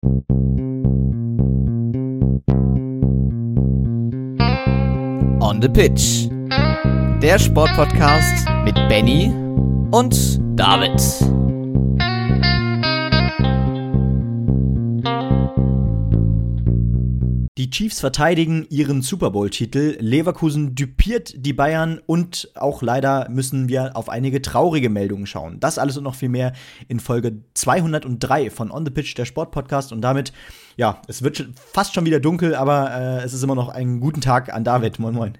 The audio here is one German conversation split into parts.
On the Pitch. Der Sportpodcast mit Benny und David. Die Chiefs verteidigen ihren Super Bowl-Titel, Leverkusen düpiert die Bayern und auch leider müssen wir auf einige traurige Meldungen schauen. Das alles und noch viel mehr in Folge 203 von On the Pitch, der Sportpodcast. Und damit, ja, es wird fast schon wieder dunkel, aber es ist immer noch ein guten Tag an David. Moin, moin.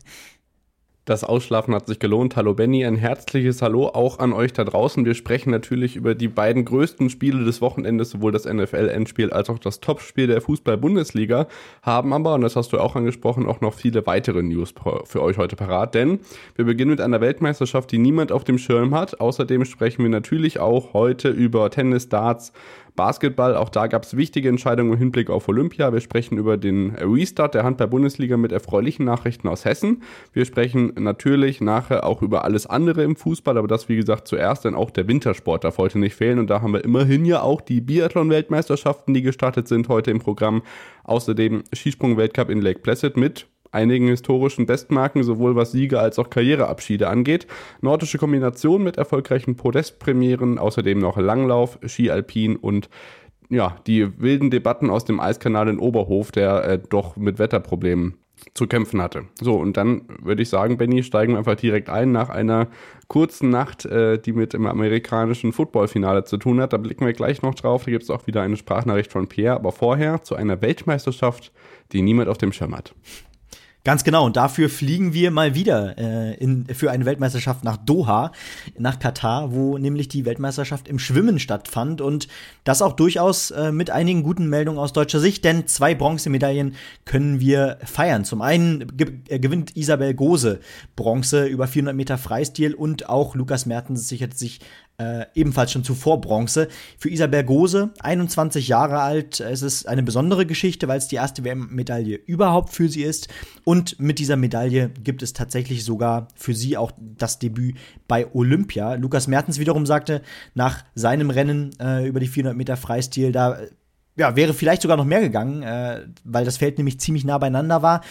Das Ausschlafen hat sich gelohnt. Hallo Benny, ein herzliches Hallo auch an euch da draußen. Wir sprechen natürlich über die beiden größten Spiele des Wochenendes, sowohl das NFL-Endspiel als auch das Topspiel der Fußball-Bundesliga, haben aber, und das hast du auch angesprochen, auch noch viele weitere News für euch heute parat. Denn wir beginnen mit einer Weltmeisterschaft, die niemand auf dem Schirm hat. Außerdem sprechen wir natürlich auch heute über Tennis, Darts, Basketball, auch da gab es wichtige Entscheidungen im Hinblick auf Olympia. Wir sprechen über den Restart der Handball-Bundesliga mit erfreulichen Nachrichten aus Hessen. Wir sprechen natürlich nachher auch über alles andere im Fußball, aber das wie gesagt zuerst, denn auch der Wintersport darf heute nicht fehlen und da haben wir immerhin ja auch die Biathlon-Weltmeisterschaften, die gestartet sind heute im Programm. Außerdem Skisprung-Weltcup in Lake Placid mit einigen historischen Bestmarken, sowohl was Siege als auch Karriereabschiede angeht. Nordische Kombination mit erfolgreichen Podestpremieren, außerdem noch Langlauf, Ski Alpin und ja, die wilden Debatten aus dem Eiskanal in Oberhof, der doch mit Wetterproblemen zu kämpfen hatte. So, und dann würde ich sagen, Benny, steigen wir einfach direkt ein nach einer kurzen Nacht, die mit dem amerikanischen Footballfinale zu tun hat. Da blicken wir gleich noch drauf. Da gibt es auch wieder eine Sprachnachricht von Pierre, aber vorher zu einer Weltmeisterschaft, die niemand auf dem Schirm hat. Ganz genau, und dafür fliegen wir mal wieder für eine Weltmeisterschaft nach Doha, nach Katar, wo nämlich die Weltmeisterschaft im Schwimmen stattfand und das auch durchaus mit einigen guten Meldungen aus deutscher Sicht, denn 2 Bronzemedaillen können wir feiern. Zum einen gewinnt Isabel Gose Bronze über 400 Meter Freistil und auch Lukas Mertens sichert sich ebenfalls schon zuvor Bronze. Für Isabel Gose, 21 Jahre alt, es ist eine besondere Geschichte, weil es die erste WM-Medaille überhaupt für sie ist. Und mit dieser Medaille gibt es tatsächlich sogar für sie auch das Debüt bei Olympia. Lukas Mertens wiederum sagte, nach seinem Rennen über die 400 Meter Freistil, da wäre vielleicht sogar noch mehr gegangen, weil das Feld nämlich ziemlich nah beieinander war.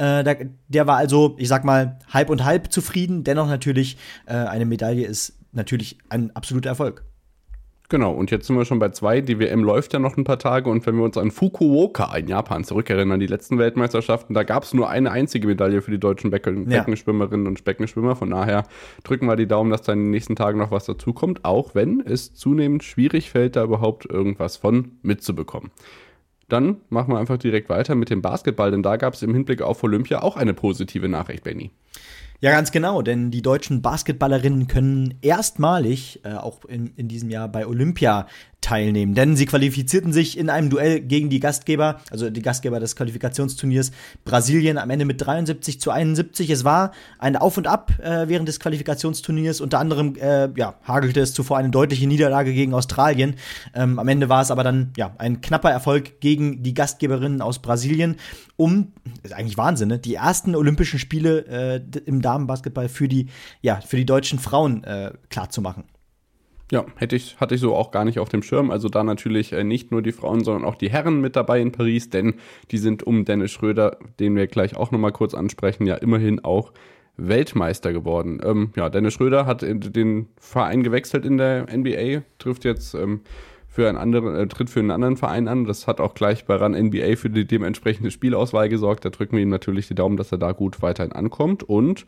Der war also, ich sag mal, halb und halb zufrieden. Dennoch natürlich, eine Medaille ist natürlich ein absoluter Erfolg. Genau, und jetzt sind wir schon bei 2. Die WM läuft ja noch ein paar Tage und wenn wir uns an Fukuoka in Japan zurückerinnern, die letzten Weltmeisterschaften, da gab es nur eine einzige Medaille für die deutschen Beckenschwimmerinnen und Beckenschwimmer. Von daher drücken wir die Daumen, dass da in den nächsten Tagen noch was dazukommt, auch wenn es zunehmend schwierig fällt, da überhaupt irgendwas von mitzubekommen. Dann machen wir einfach direkt weiter mit dem Basketball, denn da gab es im Hinblick auf Olympia auch eine positive Nachricht, Benny. Ja, ganz genau, denn die deutschen Basketballerinnen können erstmalig auch in diesem Jahr bei Olympia teilnehmen, denn sie qualifizierten sich in einem Duell gegen die Gastgeber, also die Gastgeber des Qualifikationsturniers Brasilien am Ende mit 73-71. Es war ein Auf und Ab während des Qualifikationsturniers, unter anderem hagelte es zuvor eine deutliche Niederlage gegen Australien. Am Ende war es aber dann ein knapper Erfolg gegen die Gastgeberinnen aus Brasilien, ist eigentlich Wahnsinn, ne? Die ersten Olympischen Spiele im Damenbasketball für die deutschen Frauen klar zu machen. Ja, hatte ich so auch gar nicht auf dem Schirm. Also da natürlich nicht nur die Frauen, sondern auch die Herren mit dabei in Paris, denn die sind um Dennis Schröder, den wir gleich auch nochmal kurz ansprechen, ja immerhin auch Weltmeister geworden. Dennis Schröder hat den Verein gewechselt in der NBA, trifft jetzt für einen anderen Verein an. Das hat auch gleich bei RAN NBA für die dementsprechende Spielauswahl gesorgt. Da drücken wir ihm natürlich die Daumen, dass er da gut weiterhin ankommt. Und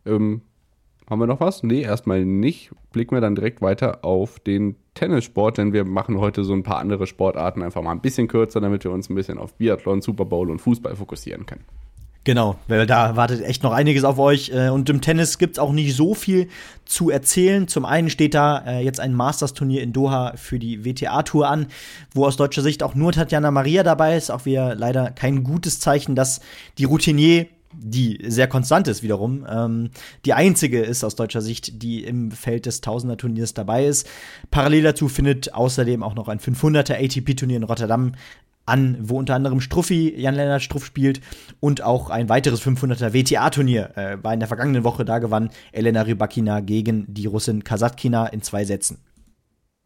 haben wir noch was? Nee, erstmal nicht. Blicken wir dann direkt weiter auf den Tennissport, denn wir machen heute so ein paar andere Sportarten einfach mal ein bisschen kürzer, damit wir uns ein bisschen auf Biathlon, Super Bowl und Fußball fokussieren können. Genau, weil da wartet echt noch einiges auf euch. Und im Tennis gibt's auch nicht so viel zu erzählen. Zum einen steht da jetzt ein Masters-Turnier in Doha für die WTA-Tour an, wo aus deutscher Sicht auch nur Tatjana Maria dabei ist. Auch wieder leider kein gutes Zeichen, dass die Routinier, die sehr konstant ist wiederum, die einzige ist aus deutscher Sicht, die im Feld des Tausender-Turniers dabei ist. Parallel dazu findet außerdem auch noch ein 500er ATP-Turnier in Rotterdam an, wo unter anderem Jan-Lennart Struff spielt und auch ein weiteres 500er WTA-Turnier war in der vergangenen Woche. Da gewann Elena Rybakina gegen die Russin Kasatkina in 2 Sätzen.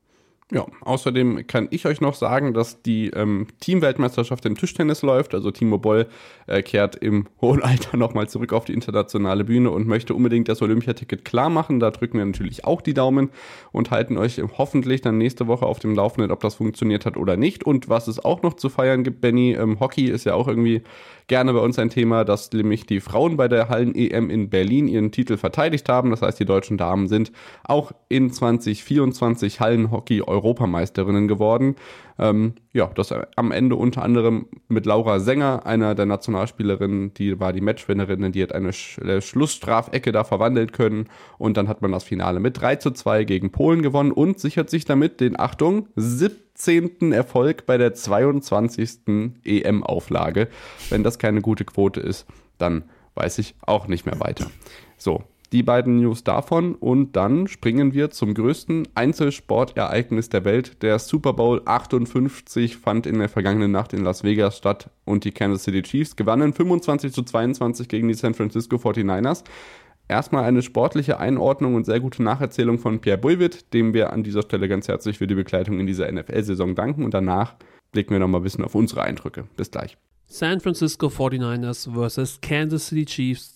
Ja, außerdem kann ich euch noch sagen, dass die Teamweltmeisterschaft im Tischtennis läuft. Also Timo Boll kehrt im hohen Alter nochmal zurück auf die internationale Bühne und möchte unbedingt das Olympiaticket klar machen. Da drücken wir natürlich auch die Daumen und halten euch hoffentlich dann nächste Woche auf dem Laufenden, ob das funktioniert hat oder nicht. Und was es auch noch zu feiern gibt, Benny, Hockey ist ja auch irgendwie gerne bei uns ein Thema, dass nämlich die Frauen bei der Hallen-EM in Berlin ihren Titel verteidigt haben. Das heißt, die deutschen Damen sind auch in 2024 Hallenhockey-Europameisterinnen geworden. Das am Ende unter anderem mit Laura Sänger, einer der Nationalspielerinnen, die war die Matchwinnerin, die hat eine Schlussstrafecke da verwandeln können und dann hat man das Finale mit 3:2 gegen Polen gewonnen und sichert sich damit den, Achtung, 17. Erfolg bei der 22. EM-Auflage. Wenn das keine gute Quote ist, dann weiß ich auch nicht mehr weiter. So, die beiden News davon und dann springen wir zum größten Einzelsportereignis der Welt. Der Super Bowl 58 fand in der vergangenen Nacht in Las Vegas statt und die Kansas City Chiefs gewannen 25:22 gegen die San Francisco 49ers. Erstmal eine sportliche Einordnung und sehr gute Nacherzählung von Pierre Bulwitt, dem wir an dieser Stelle ganz herzlich für die Begleitung in dieser NFL-Saison danken und danach blicken wir nochmal ein bisschen auf unsere Eindrücke. Bis gleich. San Francisco 49ers vs. Kansas City Chiefs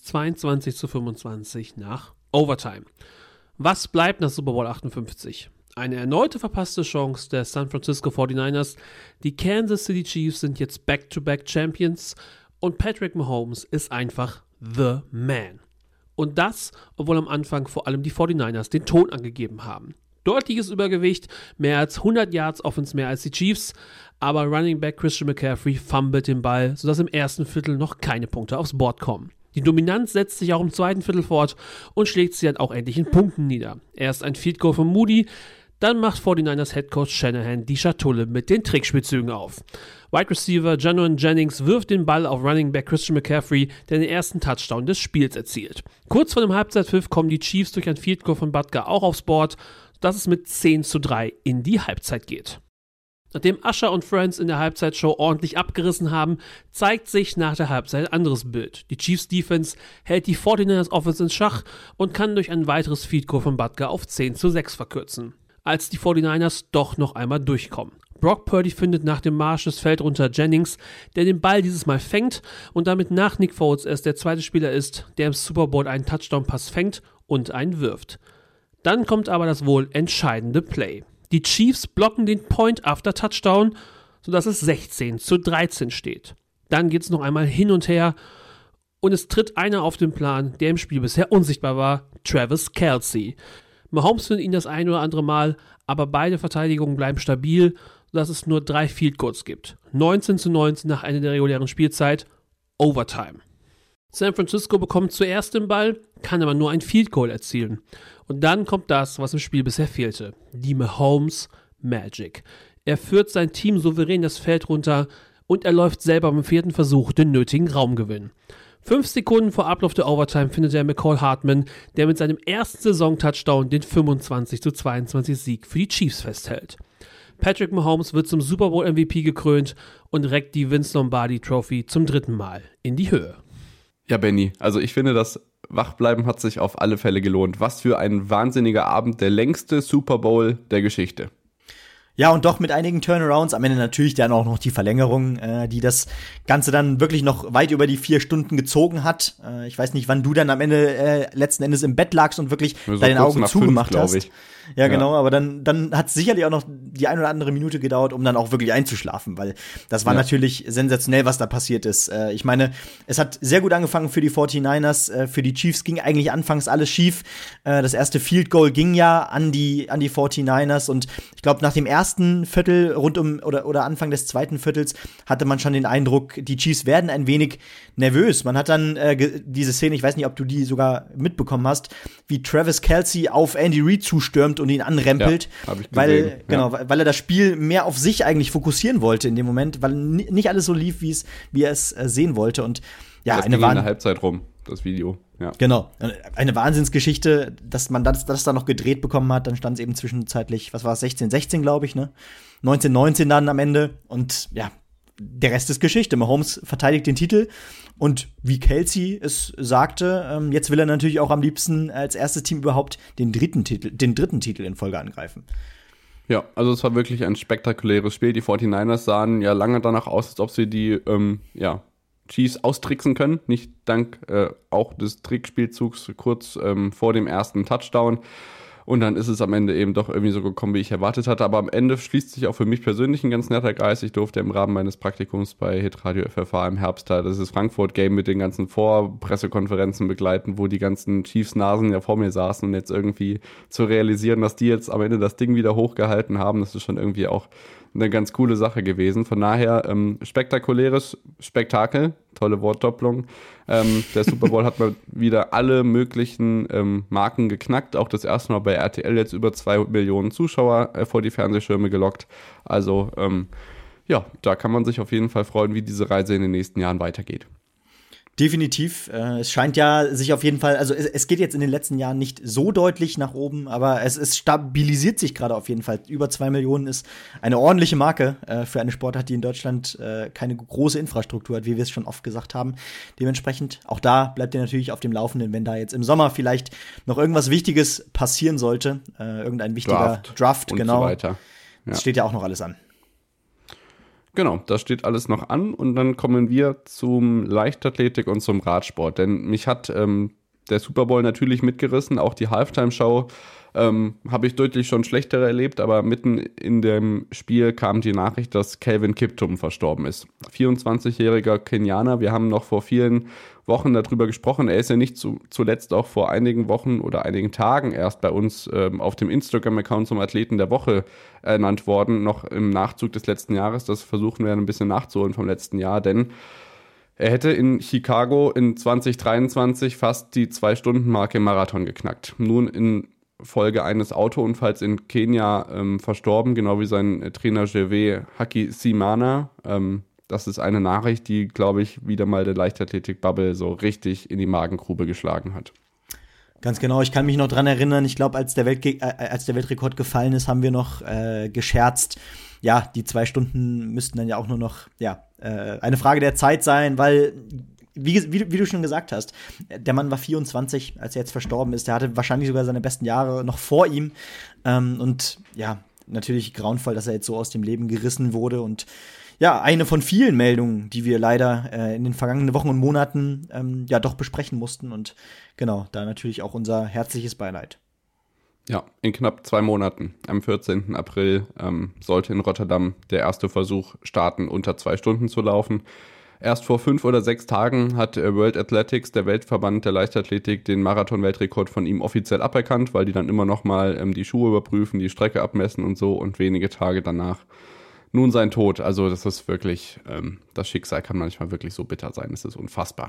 22:25 nach Overtime. Was bleibt nach Super Bowl 58? Eine erneute verpasste Chance der San Francisco 49ers. Die Kansas City Chiefs sind jetzt Back-to-Back Champions und Patrick Mahomes ist einfach the man. Und das, obwohl am Anfang vor allem die 49ers den Ton angegeben haben. Deutliches Übergewicht, mehr als 100 Yards Offense mehr als die Chiefs, aber Running Back Christian McCaffrey fummelt den Ball, sodass im ersten Viertel noch keine Punkte aufs Board kommen. Die Dominanz setzt sich auch im zweiten Viertel fort und schlägt sie dann auch endlich in Punkten nieder. Erst ein Field Goal von Moody, dann macht 49ers Headcoach Shanahan die Schatulle mit den Trickspielzügen auf. Wide Receiver Janoan Jennings wirft den Ball auf Running Back Christian McCaffrey, der den ersten Touchdown des Spiels erzielt. Kurz vor dem Halbzeitpfiff kommen die Chiefs durch ein Field Goal von Butker auch aufs Board, dass es mit 10:3 in die Halbzeit geht. Nachdem Usher und Friends in der Halbzeitshow ordentlich abgerissen haben, zeigt sich nach der Halbzeit ein anderes Bild. Die Chiefs Defense hält die 49ers Offense in Schach und kann durch ein weiteres Field Goal von Butker auf 10:6 verkürzen. Als die 49ers doch noch einmal durchkommen. Brock Purdy findet nach dem Marsch das Feld runter Jennings, der den Ball dieses Mal fängt und damit nach Nick Foles erst der zweite Spieler ist, der im Super Bowl einen Touchdown-Pass fängt und einen wirft. Dann kommt aber das wohl entscheidende Play. Die Chiefs blocken den Point-After-Touchdown, sodass es 16:13 steht. Dann geht es noch einmal hin und her und es tritt einer auf den Plan, der im Spiel bisher unsichtbar war, Travis Kelce. Mahomes findet ihn das ein oder andere Mal, aber beide Verteidigungen bleiben stabil, sodass es nur 3 Field Goals gibt. 19:19 nach Ende der regulären Spielzeit, Overtime. San Francisco bekommt zuerst den Ball, kann aber nur ein Field Goal erzielen. Und dann kommt das, was im Spiel bisher fehlte, die Mahomes Magic. Er führt sein Team souverän das Feld runter und er läuft selber beim 4. Versuch den nötigen Raumgewinn. 5 Sekunden vor Ablauf der Overtime findet er McCall Hartman, der mit seinem ersten Saison-Touchdown den 25:22 Sieg für die Chiefs festhält. Patrick Mahomes wird zum Super Bowl MVP gekrönt und reckt die Vince Lombardi Trophy zum 3. Mal in die Höhe. Ja, Benny, also ich finde, das Wachbleiben hat sich auf alle Fälle gelohnt. Was für ein wahnsinniger Abend, der längste Super Bowl der Geschichte. Ja, und doch mit einigen Turnarounds. Am Ende natürlich dann auch noch die Verlängerung, die das Ganze dann wirklich noch weit über die 4 Stunden gezogen hat. Ich weiß nicht, wann du dann am Ende letzten Endes im Bett lagst und wirklich so deine Augen zugemacht hast. Ja, genau, aber dann hat es sicherlich auch noch die ein oder andere Minute gedauert, um dann auch wirklich einzuschlafen, weil das war natürlich sensationell, was da passiert ist. Ich meine, es hat sehr gut angefangen für die 49ers, für die Chiefs ging eigentlich anfangs alles schief. Das erste Field Goal ging ja an die 49ers und ich glaube, nach dem ersten Viertel oder Anfang des zweiten Viertels hatte man schon den Eindruck, die Chiefs werden ein wenig nervös. Man hat dann diese Szene, ich weiß nicht, ob du die sogar mitbekommen hast, wie Travis Kelce auf Andy Reid zustürmt und ihn anrempelt, ja, hab ich gesehen. Weil er das Spiel mehr auf sich eigentlich fokussieren wollte in dem Moment, weil nicht alles so lief, wie er es sehen wollte. Und ja, das ging in der Halbzeit rum, das Video. Ja. Genau, eine Wahnsinnsgeschichte, dass man das da noch gedreht bekommen hat. Dann stand es eben zwischenzeitlich, was war es, 16:16, glaube ich, ne? 19:19 dann am Ende. Und ja, der Rest ist Geschichte. Mahomes verteidigt den Titel. Und wie Kelce es sagte, jetzt will er natürlich auch am liebsten als erstes Team überhaupt den dritten Titel in Folge angreifen. Ja, also es war wirklich ein spektakuläres Spiel. Die 49ers sahen ja lange danach aus, als ob sie die Chiefs austricksen können. Nicht dank auch des Trickspielzugs kurz vor dem ersten Touchdown. Und dann ist es am Ende eben doch irgendwie so gekommen, wie ich erwartet hatte. Aber am Ende schließt sich auch für mich persönlich ein ganz netter Kreis. Ich durfte im Rahmen meines Praktikums bei Hitradio FFH im Herbst das Frankfurt-Game mit den ganzen Vorpressekonferenzen begleiten, wo die ganzen Chiefs-Nasen ja vor mir saßen. Und jetzt irgendwie zu realisieren, dass die jetzt am Ende das Ding wieder hochgehalten haben, das ist schon irgendwie auch eine ganz coole Sache gewesen. Von daher spektakuläres Spektakel, tolle Wortdopplung. Der Super Bowl hat mal wieder alle möglichen Marken geknackt. Auch das erste Mal bei RTL jetzt über 2 Millionen Zuschauer vor die Fernsehschirme gelockt. Also da kann man sich auf jeden Fall freuen, wie diese Reise in den nächsten Jahren weitergeht. Definitiv. Es scheint ja sich auf jeden Fall, also es geht jetzt in den letzten Jahren nicht so deutlich nach oben, aber es stabilisiert sich gerade auf jeden Fall. Über 2 Millionen ist eine ordentliche Marke für eine Sportart, die in Deutschland keine große Infrastruktur hat, wie wir es schon oft gesagt haben. Dementsprechend, auch da bleibt ihr natürlich auf dem Laufenden, wenn da jetzt im Sommer vielleicht noch irgendwas Wichtiges passieren sollte. Irgendein wichtiger Draft und genau. So weiter. Ja. Das steht ja auch noch alles an. Genau, das steht alles noch an und dann kommen wir zum Leichtathletik und zum Radsport, denn mich hat der Super Bowl natürlich mitgerissen, auch die Halftime-Show habe ich deutlich schon schlechtere erlebt, aber mitten in dem Spiel kam die Nachricht, dass Kelvin Kiptum verstorben ist. 24-jähriger Kenianer, wir haben noch vor vielen Wochen darüber gesprochen, er ist ja nicht zuletzt auch vor einigen Wochen oder einigen Tagen erst bei uns auf dem Instagram-Account zum Athleten der Woche ernannt worden, noch im Nachzug des letzten Jahres, das versuchen wir ein bisschen nachzuholen vom letzten Jahr, denn er hätte in Chicago in 2023 fast die 2-Stunden-Marke im Marathon geknackt. Nun in Folge eines Autounfalls in Kenia verstorben, genau wie sein Trainer Gervais Hakizimana. Das ist eine Nachricht, die, glaube ich, wieder mal der Leichtathletik-Bubble so richtig in die Magengrube geschlagen hat. Ganz genau, ich kann mich noch dran erinnern, ich glaube, als der Weltrekord gefallen ist, haben wir noch gescherzt, ja, die 2 Stunden müssten dann ja auch nur noch, eine Frage der Zeit sein, weil wie du schon gesagt hast, der Mann war 24, als er jetzt verstorben ist. Der hatte wahrscheinlich sogar seine besten Jahre noch vor ihm. Und ja, natürlich grauenvoll, dass er jetzt so aus dem Leben gerissen wurde. Und ja, eine von vielen Meldungen, die wir leider in den vergangenen Wochen und Monaten doch besprechen mussten. Und genau, da natürlich auch unser herzliches Beileid. Ja, in knapp 2 Monaten, am 14. April, sollte in Rotterdam der erste Versuch starten, unter 2 Stunden zu laufen. Erst vor 5 oder 6 Tagen hat World Athletics, der Weltverband der Leichtathletik, den Marathon-Weltrekord von ihm offiziell aberkannt, weil die dann immer noch mal die Schuhe überprüfen, die Strecke abmessen und so, und wenige Tage danach nun sein Tod. Also das ist wirklich, das Schicksal kann manchmal wirklich so bitter sein, es ist unfassbar.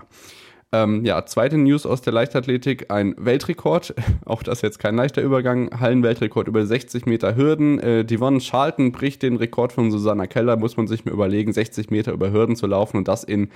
Zweite News aus der Leichtathletik, ein Weltrekord, auch das jetzt kein leichter Übergang, Hallenweltrekord über 60 Meter Hürden. Devon Charlton bricht den Rekord von Susanna Keller, muss man sich mal überlegen, 60 Meter über Hürden zu laufen und das in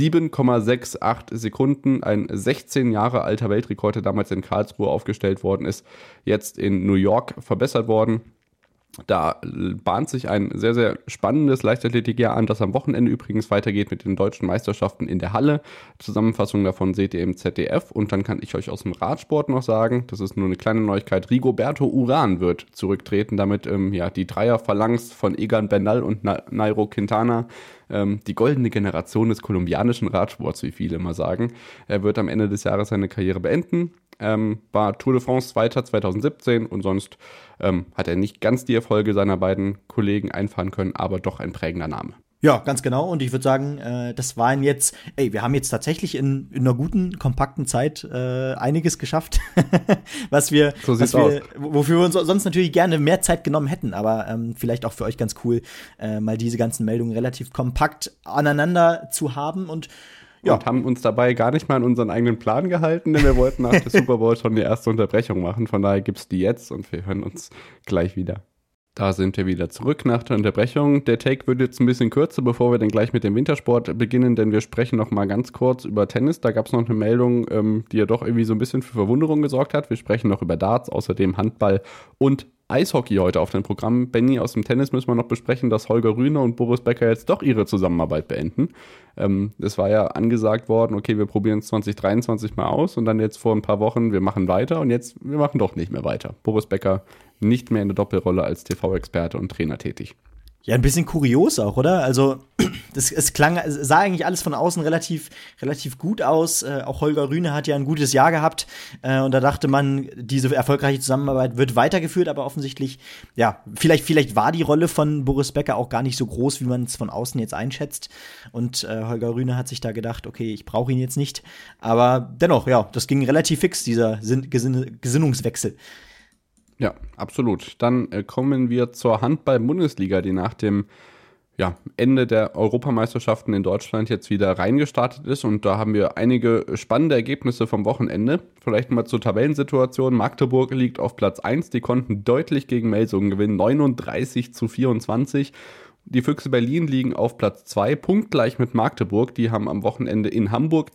7,68 Sekunden. Ein 16 Jahre alter Weltrekord, der damals in Karlsruhe aufgestellt worden ist, jetzt in New York verbessert worden. Da bahnt sich ein sehr, sehr spannendes Leichtathletikjahr an, das am Wochenende übrigens weitergeht mit den deutschen Meisterschaften in der Halle. Zusammenfassung davon seht ihr im ZDF. Und dann kann ich euch aus dem Radsport noch sagen, das ist nur eine kleine Neuigkeit, Rigoberto Urán wird zurücktreten, damit die Dreierphalanx von Egan Bernal und Nairo Quintana, die goldene Generation des kolumbianischen Radsports, wie viele immer sagen. Er wird am Ende des Jahres seine Karriere beenden. War Tour de France Zweiter 2017 und sonst hat er nicht ganz die Erfolge seiner beiden Kollegen einfahren können, aber doch ein prägender Name. Ja, ganz genau. Und ich würde sagen, das waren jetzt, wir haben jetzt tatsächlich in einer guten, kompakten Zeit einiges geschafft, wofür wir uns sonst natürlich gerne mehr Zeit genommen hätten. Aber vielleicht auch für euch ganz cool, mal diese ganzen Meldungen relativ kompakt aneinander zu haben. Und haben uns dabei gar nicht mal an unseren eigenen Plan gehalten, denn wir wollten nach der Super Bowl schon die erste Unterbrechung machen. Von daher gibt's die jetzt und wir hören uns gleich wieder. Da sind wir wieder zurück nach der Unterbrechung. Der Take wird jetzt ein bisschen kürzer, bevor wir dann gleich mit dem Wintersport beginnen, denn wir sprechen noch mal ganz kurz über Tennis. Da gab es noch eine Meldung, die ja doch irgendwie so ein bisschen für Verwunderung gesorgt hat. Wir sprechen noch über Darts, außerdem Handball und Eishockey heute auf dem Programm. Benny, aus dem Tennis müssen wir noch besprechen, dass Holger Rune und Boris Becker jetzt doch ihre Zusammenarbeit beenden. Es war ja angesagt worden, okay, wir probieren es 2023 mal aus und dann jetzt vor ein paar Wochen, wir machen weiter und jetzt, wir machen doch nicht mehr weiter. Boris Becker nicht mehr in der Doppelrolle als TV-Experte und Trainer tätig. Ja, ein bisschen kurios auch, oder? Also, es sah eigentlich alles von außen relativ gut aus. Auch Holger Rune hat ja ein gutes Jahr gehabt. Und da dachte man, diese erfolgreiche Zusammenarbeit wird weitergeführt, aber offensichtlich, ja, vielleicht war die Rolle von Boris Becker auch gar nicht so groß, wie man es von außen jetzt einschätzt. Und Holger Rune hat sich da gedacht, okay, ich brauche ihn jetzt nicht. Aber dennoch, ja, das ging relativ fix, dieser Gesinnungswechsel. Ja, absolut. Dann kommen wir zur Handball-Bundesliga, die nach dem Ende der Europameisterschaften in Deutschland jetzt wieder reingestartet ist. Und da haben wir einige spannende Ergebnisse vom Wochenende. Vielleicht mal zur Tabellensituation. Magdeburg liegt auf Platz 1. Die konnten deutlich gegen Melsungen gewinnen, 39-24. Die Füchse Berlin liegen auf Platz 2, punktgleich mit Magdeburg. Die haben am Wochenende in Hamburg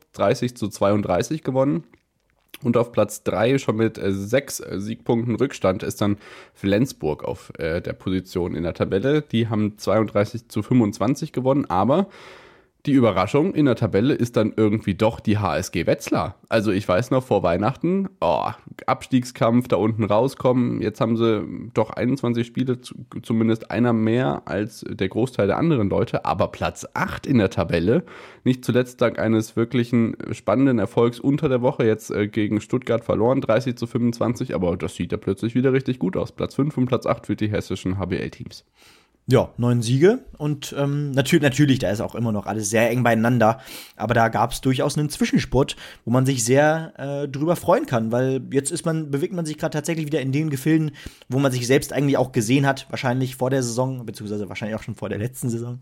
30-32 gewonnen. Und auf Platz 3 schon mit 6 Siegpunkten Rückstand ist dann Flensburg auf der Position in der Tabelle. Die haben 32-25 gewonnen, aber die Überraschung in der Tabelle ist dann irgendwie doch die HSG Wetzlar. Also ich weiß noch, vor Weihnachten, Abstiegskampf, da unten rauskommen. Jetzt haben sie doch 21 Spiele, zumindest einer mehr als der Großteil der anderen Leute. Aber Platz 8 in der Tabelle, nicht zuletzt dank eines wirklichen spannenden Erfolgs unter der Woche, jetzt gegen Stuttgart verloren, 30-25. Aber das sieht ja plötzlich wieder richtig gut aus. Platz 5 und Platz 8 für die hessischen HBL-Teams. Ja, 9 Siege und natürlich, da ist auch immer noch alles sehr eng beieinander, aber da gab es durchaus einen Zwischenspurt, wo man sich sehr drüber freuen kann, weil jetzt bewegt man sich gerade tatsächlich wieder in den Gefilden, wo man sich selbst eigentlich auch gesehen hat, wahrscheinlich vor der Saison, beziehungsweise wahrscheinlich auch schon vor der letzten Saison.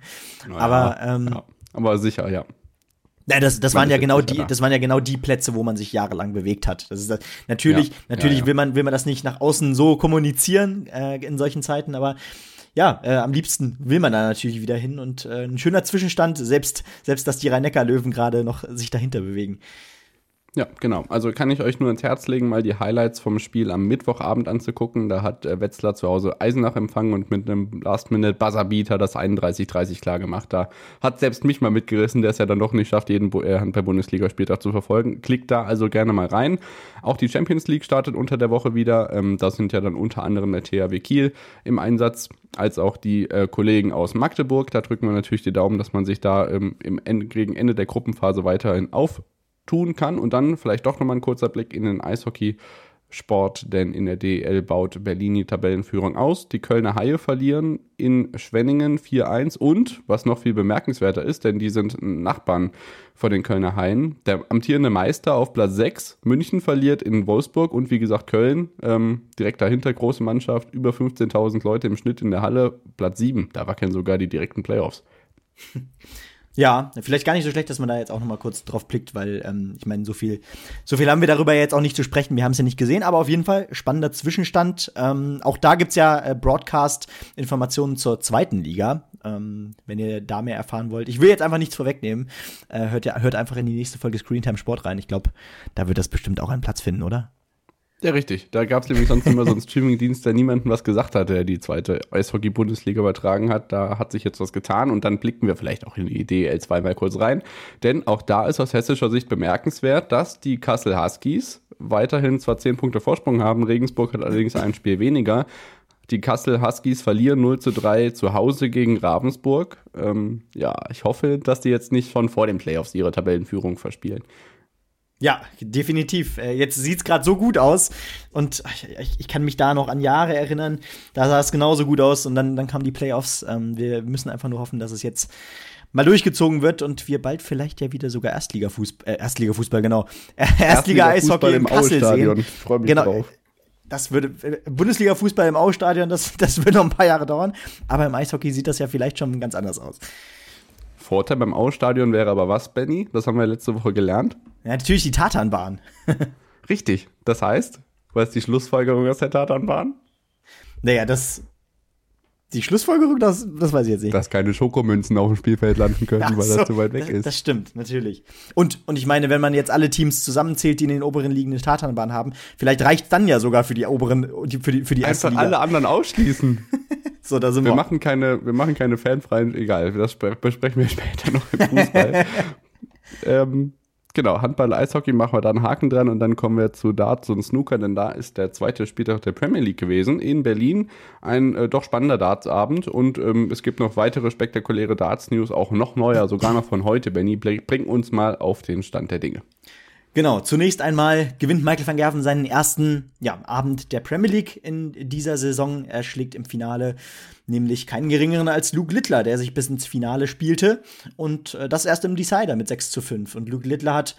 Naja, aber sicher, ja. Ja, das waren ja genau die Plätze, wo man sich jahrelang bewegt hat. Das ist das. Natürlich will man das nicht nach außen so kommunizieren in solchen Zeiten, aber ja, am liebsten will man da natürlich wieder hin und ein schöner Zwischenstand, selbst dass die Rhein-Neckar-Löwen gerade noch sich dahinter bewegen. Ja, genau. Also kann ich euch nur ins Herz legen, mal die Highlights vom Spiel am Mittwochabend anzugucken. Da hat Wetzlar zu Hause Eisenach empfangen und mit einem Last-Minute-Buzzer-Beater das 31-30 klar gemacht. Da hat selbst mich mal mitgerissen, der es ja dann doch nicht schafft, jeden Handball-Bundesliga-Spieltag zu verfolgen. Klickt da also gerne mal rein. Auch die Champions League startet unter der Woche wieder. Da sind ja dann unter anderem der THW Kiel im Einsatz, als auch die Kollegen aus Magdeburg. Da drücken wir natürlich die Daumen, dass man sich da gegen Ende der Gruppenphase weiterhin tun kann. Und dann vielleicht doch nochmal ein kurzer Blick in den Eishockeysport, denn in der DEL baut Berlin die Tabellenführung aus. Die Kölner Haie verlieren in Schwenningen 4-1 und, was noch viel bemerkenswerter ist, denn die sind Nachbarn von den Kölner Haien, der amtierende Meister auf Platz 6, München verliert in Wolfsburg und wie gesagt Köln, direkt dahinter große Mannschaft, über 15.000 Leute im Schnitt in der Halle, Platz 7, da wackeln sogar die direkten Playoffs. Ja, vielleicht gar nicht so schlecht, dass man da jetzt auch noch mal kurz drauf blickt, weil ich meine, so viel haben wir darüber jetzt auch nicht zu sprechen. Wir haben es ja nicht gesehen, aber auf jeden Fall spannender Zwischenstand. Auch da gibt's ja Broadcast-Informationen zur zweiten Liga, wenn ihr da mehr erfahren wollt. Ich will jetzt einfach nichts vorwegnehmen. Hört einfach in die nächste Folge Screentime Sport rein. Ich glaube, da wird das bestimmt auch einen Platz finden, oder? Ja, richtig. Da gab es nämlich sonst immer so einen Streaming-Dienst, der niemandem was gesagt hat, der die zweite Eishockey-Bundesliga übertragen hat. Da hat sich jetzt was getan und dann blicken wir vielleicht auch in die DEL 2 mal kurz rein. Denn auch da ist aus hessischer Sicht bemerkenswert, dass die Kassel Huskies weiterhin zwar 10 Punkte Vorsprung haben, Regensburg hat allerdings ein Spiel weniger. Die Kassel Huskies verlieren 0-3 zu Hause gegen Ravensburg. Ich hoffe, dass die jetzt nicht schon vor den Playoffs ihre Tabellenführung verspielen. Ja, definitiv. Jetzt sieht's gerade so gut aus und ich kann mich da noch an Jahre erinnern, da sah es genauso gut aus und dann kamen die Playoffs. Wir müssen einfach nur hoffen, dass es jetzt mal durchgezogen wird und wir bald vielleicht ja wieder sogar Erstligafußball, genau. Erstliga-Eishockey in Kassel sehen. Ich freue mich drauf. Das würde Bundesliga-Fußball im Austadion, das würde noch ein paar Jahre dauern, aber im Eishockey sieht das ja vielleicht schon ganz anders aus. Vorteil beim Austadion wäre aber was, Benny? Das haben wir letzte Woche gelernt. Ja, natürlich die Tatanbahn. Richtig. Das heißt, was ist die Schlussfolgerung aus der Tatanbahn? Naja, dass Die Schlussfolgerung, das weiß ich jetzt nicht. Dass keine Schokomünzen auf dem Spielfeld landen können, weil das zu weit weg ist. Das stimmt, natürlich. Und ich meine, wenn man jetzt alle Teams zusammenzählt, die in den oberen Ligen eine Tatanbahn haben, vielleicht reicht dann ja sogar für die oberen, für die erste Liga. Einfach alle anderen ausschließen. So, da sind wir. Wir machen keine fanfreien, egal, das besprechen wir später noch im Fußball. Genau, Handball, Eishockey machen wir da einen Haken dran und dann kommen wir zu Darts und Snooker, denn da ist der zweite Spieltag der Premier League gewesen in Berlin. Ein doch spannender Dartsabend und es gibt noch weitere spektakuläre Darts-News, auch noch neuer, sogar noch von heute. Benny, bring uns mal auf den Stand der Dinge. Genau, zunächst einmal gewinnt Michael van Gerwen seinen ersten Abend der Premier League in dieser Saison. Er schlägt im Finale nämlich keinen geringeren als Luke Littler, der sich bis ins Finale spielte. Und das erst im Decider mit 6:5. Und Luke Littler hat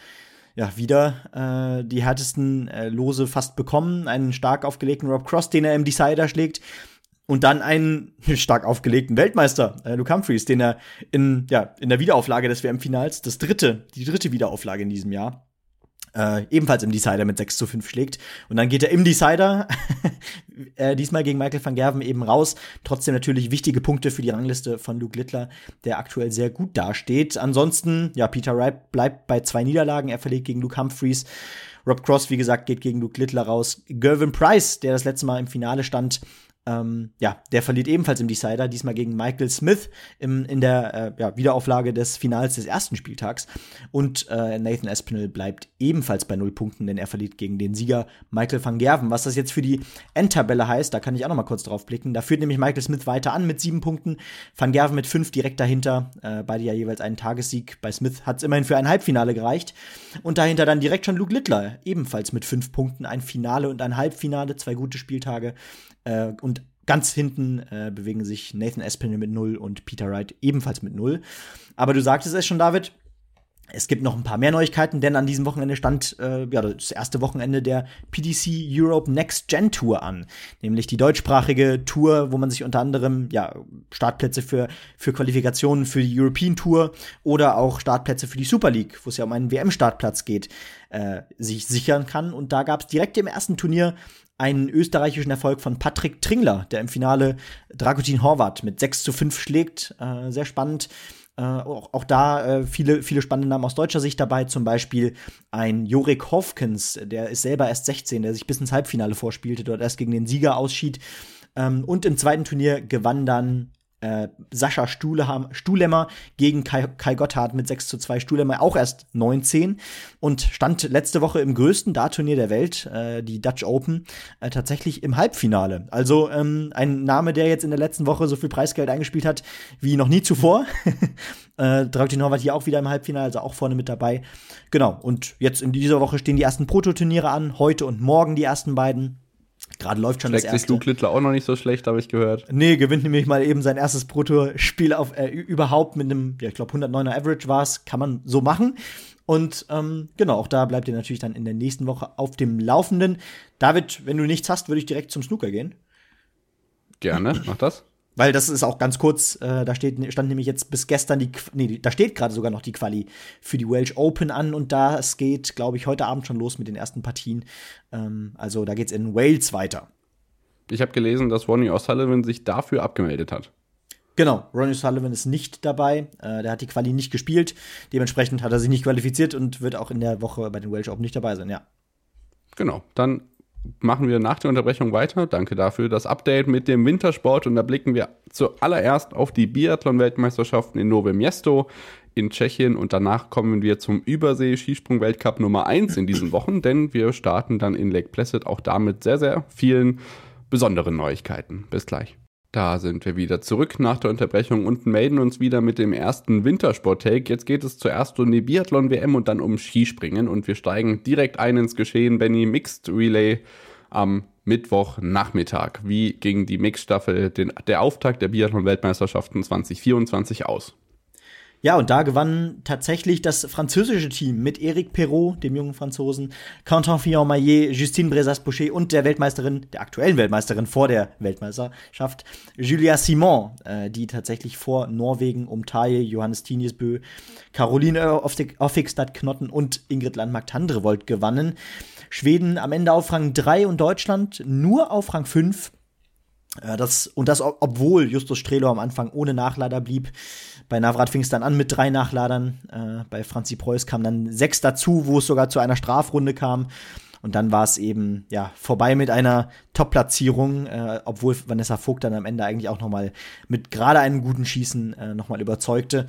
wieder die härtesten Lose fast bekommen. Einen stark aufgelegten Rob Cross, den er im Decider schlägt. Und dann einen stark aufgelegten Weltmeister, Luke Humphries, den er in der Wiederauflage des WM-Finals, die dritte Wiederauflage in diesem Jahr, ebenfalls im Decider mit 6:5 schlägt. Und dann geht er im Decider diesmal gegen Michael van Gerwen eben raus. Trotzdem natürlich wichtige Punkte für die Rangliste von Luke Littler, der aktuell sehr gut dasteht. Ansonsten, Peter Wright bleibt bei 2 Niederlagen. Er verliert gegen Luke Humphries. Rob Cross, wie gesagt, geht gegen Luke Littler raus. Gervin Price, der das letzte Mal im Finale stand, der verliert ebenfalls im Decider, diesmal gegen Michael Smith in der Wiederauflage des Finals des ersten Spieltags. Und Nathan Aspinall bleibt ebenfalls bei 0 Punkten, denn er verliert gegen den Sieger Michael van Gerwen. Was das jetzt für die Endtabelle heißt, da kann ich auch noch mal kurz drauf blicken. Da führt nämlich Michael Smith weiter an mit 7 Punkten, Van Gerwen mit 5 direkt dahinter, beide ja jeweils einen Tagessieg. Bei Smith hat es immerhin für ein Halbfinale gereicht. Und dahinter dann direkt schon Luke Littler, ebenfalls mit 5 Punkten, ein Finale und ein Halbfinale, 2 gute Spieltage. Und ganz hinten bewegen sich Nathan Aspinall mit 0 und Peter Wright ebenfalls mit 0. Aber du sagtest es schon, David, es gibt noch ein paar mehr Neuigkeiten, denn an diesem Wochenende stand das erste Wochenende der PDC Europe Next Gen Tour an. Nämlich die deutschsprachige Tour, wo man sich unter anderem Startplätze für Qualifikationen für die European Tour oder auch Startplätze für die Super League, wo es ja um einen WM-Startplatz geht, sich sichern kann. Und da gab es direkt im ersten Turnier einen österreichischen Erfolg von Patrick Tringler, der im Finale Dragutin Horvat mit 6:5 schlägt. Sehr spannend. Auch da viele spannende Namen aus deutscher Sicht dabei. Zum Beispiel ein Jorik Hofkens, der ist selber erst 16, der sich bis ins Halbfinale vorspielte, dort erst gegen den Sieger ausschied. Und im zweiten Turnier gewann dann Sascha Stuhlemmer gegen Kai Gotthard mit 6:2. Stuhlemmer auch erst 19 und stand letzte Woche im größten Dartturnier der Welt, die Dutch Open, tatsächlich im Halbfinale. Also ein Name, der jetzt in der letzten Woche so viel Preisgeld eingespielt hat wie noch nie zuvor. Dragutin Horvat hier auch wieder im Halbfinale, also auch vorne mit dabei. Genau, und jetzt in dieser Woche stehen die ersten Prototurniere an, heute und morgen die ersten beiden. Gerade läuft schon das erste. Schlägt sich Luke Littler auch noch nicht so schlecht, habe ich gehört. Nee, gewinnt nämlich mal eben sein erstes Proto-Spiel überhaupt mit einem, ich glaube 109er Average war es, kann man so machen. Und auch da bleibt ihr natürlich dann in der nächsten Woche auf dem Laufenden. David, wenn du nichts hast, würde ich direkt zum Snooker gehen. Gerne, mach das. Weil das ist auch ganz kurz, da stand nämlich jetzt bis gestern da steht gerade sogar noch die Quali für die Welsh Open an und das geht, glaube ich, heute Abend schon los mit den ersten Partien. Also da geht's in Wales weiter. Ich habe gelesen, dass Ronnie O'Sullivan sich dafür abgemeldet hat. Genau, Ronnie O'Sullivan ist nicht dabei. Der hat die Quali nicht gespielt. Dementsprechend hat er sich nicht qualifiziert und wird auch in der Woche bei den Welsh Open nicht dabei sein, ja. Genau, dann machen wir nach der Unterbrechung weiter. Danke dafür. Das Update mit dem Wintersport. Und da blicken wir zuallererst auf die Biathlon-Weltmeisterschaften in Nové Město in Tschechien. Und danach kommen wir zum Übersee-Skisprung-Weltcup Nummer 1 in diesen Wochen. Denn wir starten dann in Lake Placid auch da mit sehr, sehr vielen besonderen Neuigkeiten. Bis gleich. Da sind wir wieder zurück nach der Unterbrechung und melden uns wieder mit dem ersten Wintersport-Take. Jetzt geht es zuerst um die Biathlon-WM und dann um Skispringen. Und wir steigen direkt ein ins Geschehen. Benny, Mixed Relay am Mittwochnachmittag. Wie ging die Mixstaffel, der Auftakt der Biathlon-Weltmeisterschaften 2024 aus? Ja, und da gewann tatsächlich das französische Team mit Eric Perrault, dem jungen Franzosen, Quentin Fillon-Maillet, Justine Brezas-Boucher und der aktuellen Weltmeisterin vor der Weltmeisterschaft, Julia Simon, die tatsächlich vor Norwegen um Taille, Johannes Tinjesbø, Caroline Offigstad-Knotten und Ingrid Landmark-Tandrevold gewannen. Schweden am Ende auf Rang 3 und Deutschland nur auf Rang 5. Obwohl Justus Strelo am Anfang ohne Nachlader blieb. Bei Navrat fing es dann an mit 3 Nachladern. Bei Franzi Preuß kam dann 6 dazu, wo es sogar zu einer Strafrunde kam. Und dann war es eben vorbei mit einer Top-Platzierung, obwohl Vanessa Vogt dann am Ende eigentlich auch noch mal mit gerade einem guten Schießen noch mal überzeugte.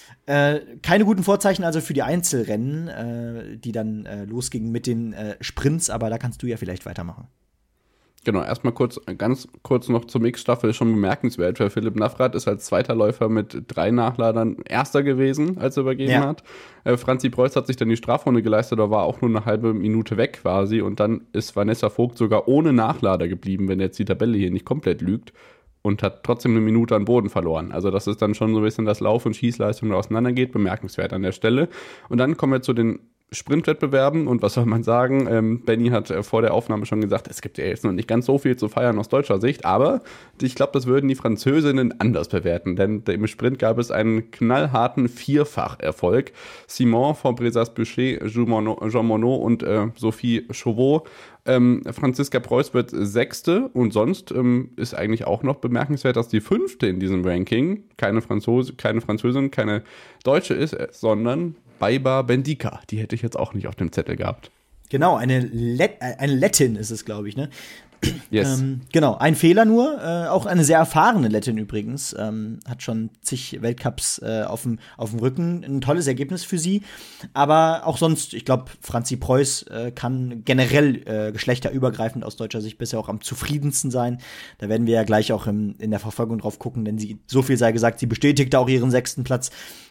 Keine guten Vorzeichen also für die Einzelrennen, die dann losgingen mit den Sprints, aber da kannst du ja vielleicht weitermachen. Genau, erstmal ganz kurz noch zur Mixstaffel, ist schon bemerkenswert, weil Philipp Navrat ist als zweiter Läufer mit 3 Nachladern Erster gewesen, als er übergeben hat. Franzi Preuß hat sich dann die Strafrunde geleistet, aber war auch nur eine halbe Minute weg quasi und dann ist Vanessa Vogt sogar ohne Nachlader geblieben, wenn jetzt die Tabelle hier nicht komplett lügt und hat trotzdem eine Minute an Boden verloren. Also das ist dann schon so ein bisschen, dass Lauf- und Schießleistung auseinandergeht, bemerkenswert an der Stelle. Und dann kommen wir zu den Sprintwettbewerben und was soll man sagen, Benny hat vor der Aufnahme schon gesagt, es gibt ja jetzt noch nicht ganz so viel zu feiern aus deutscher Sicht, aber ich glaube, das würden die Französinnen anders bewerten, denn im Sprint gab es einen knallharten Vierfach-Erfolg. Simon von Brezas-Boucher, Jean Monod und Sophie Chauveau. Franziska Preuß wird 6. und sonst ist eigentlich auch noch bemerkenswert, dass die 5. in diesem Ranking keine Französin, keine Deutsche ist, sondern Baiba Bendika. Die hätte ich jetzt auch nicht auf dem Zettel gehabt. Genau, eine Lettin ist es, glaube ich, ne? Yes. Genau, ein Fehler nur, auch eine sehr erfahrene Lettin übrigens, hat schon zig Weltcups auf dem Rücken, ein tolles Ergebnis für sie, aber auch sonst, ich glaube, Franzi Preuß kann generell geschlechterübergreifend aus deutscher Sicht bisher auch am zufriedensten sein, da werden wir ja gleich auch in der Verfolgung drauf gucken, denn so viel sei gesagt, sie bestätigte auch ihren 6. Platz,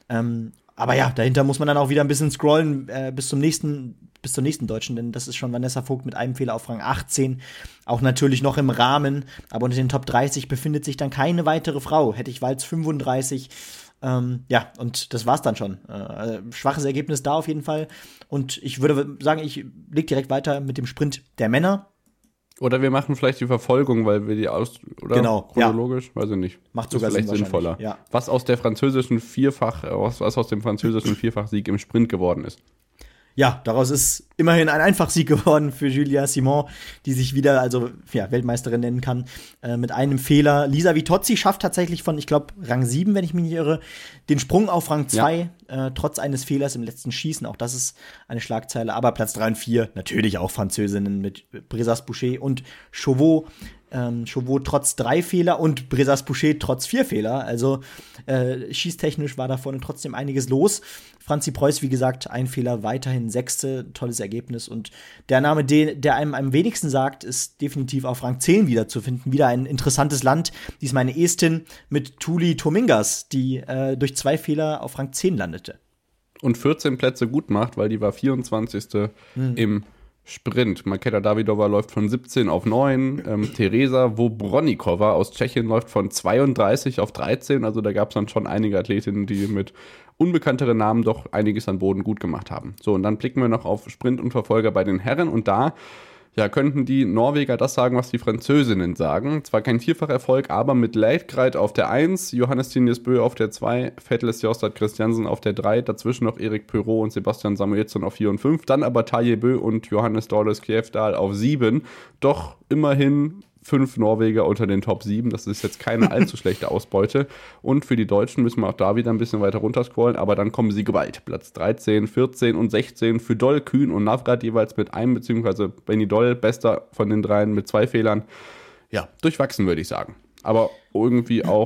aber ja, dahinter muss man dann auch wieder ein bisschen scrollen bis zur nächsten Deutschen, denn das ist schon Vanessa Vogt mit einem Fehler auf Rang 18, auch natürlich noch im Rahmen, aber unter den Top 30 befindet sich dann keine weitere Frau, Hettich Walz 35, und das war's dann schon. Schwaches Ergebnis da auf jeden Fall und ich würde sagen, ich leg direkt weiter mit dem Sprint der Männer. Oder wir machen vielleicht die Verfolgung, weil wir die oder? Genau, chronologisch, weiß ich nicht. Macht sogar vielleicht Sinn sinnvoller. Ja. Was aus dem französischen Vierfachsieg im Sprint geworden ist. Ja, daraus ist immerhin ein Einfachsieg geworden für Julia Simon, die sich wieder, Weltmeisterin nennen kann, mit einem Fehler. Lisa Vitozzi schafft tatsächlich von, ich glaube, Rang 7, wenn ich mich nicht irre, den Sprung auf Rang 2, trotz eines Fehlers im letzten Schießen. Auch das ist eine Schlagzeile. Aber Platz 3 und 4, natürlich auch Französinnen mit Brezas-Boucher und Chauveau. Chauveau trotz 3 Fehler und Brezas-Boucher trotz 4 Fehler. Also schießtechnisch war da vorne trotzdem einiges los. Franzi Preuß, wie gesagt, ein Fehler, weiterhin 6. Tolles Ergebnis. Und der Name, der einem am wenigsten sagt, ist definitiv auf Rang 10 wiederzufinden. Wieder ein interessantes Land. Diesmal eine Estin mit Tuli Tomingas, die durch 2 Fehler auf Rang 10 landete. Und 14 Plätze gut macht, weil die war 24. im Sprint. Marketa Davidova läuft von 17 auf 9. Teresa Wobronikova aus Tschechien läuft von 32 auf 13. Also da gab es dann schon einige Athletinnen, die mit unbekannteren Namen doch einiges an Boden gut gemacht haben. So, und dann blicken wir noch auf Sprint und Verfolger bei den Herren. Und da könnten die Norweger das sagen, was die Französinnen sagen. Zwar kein Vierfacherfolg, aber mit Leitgreit auf der 1, Johannes Tinjes Bø auf der 2, Vettles Jostad Christiansen auf der 3, dazwischen noch Erik Perrault und Sebastian Samuelsson auf 4 und 5, dann aber Tarjei Bø und Johannes Dorles Kjevdal auf 7. Doch immerhin 5 Norweger unter den Top 7. Das ist jetzt keine allzu schlechte Ausbeute. Und für die Deutschen müssen wir auch da wieder ein bisschen weiter runterscrollen, aber dann kommen sie gewalt. Platz 13, 14 und 16 für Doll, Kühn und Navrat jeweils mit einem, beziehungsweise Benny Doll, bester von den dreien mit 2 Fehlern. Ja, durchwachsen würde ich sagen. Aber irgendwie auch,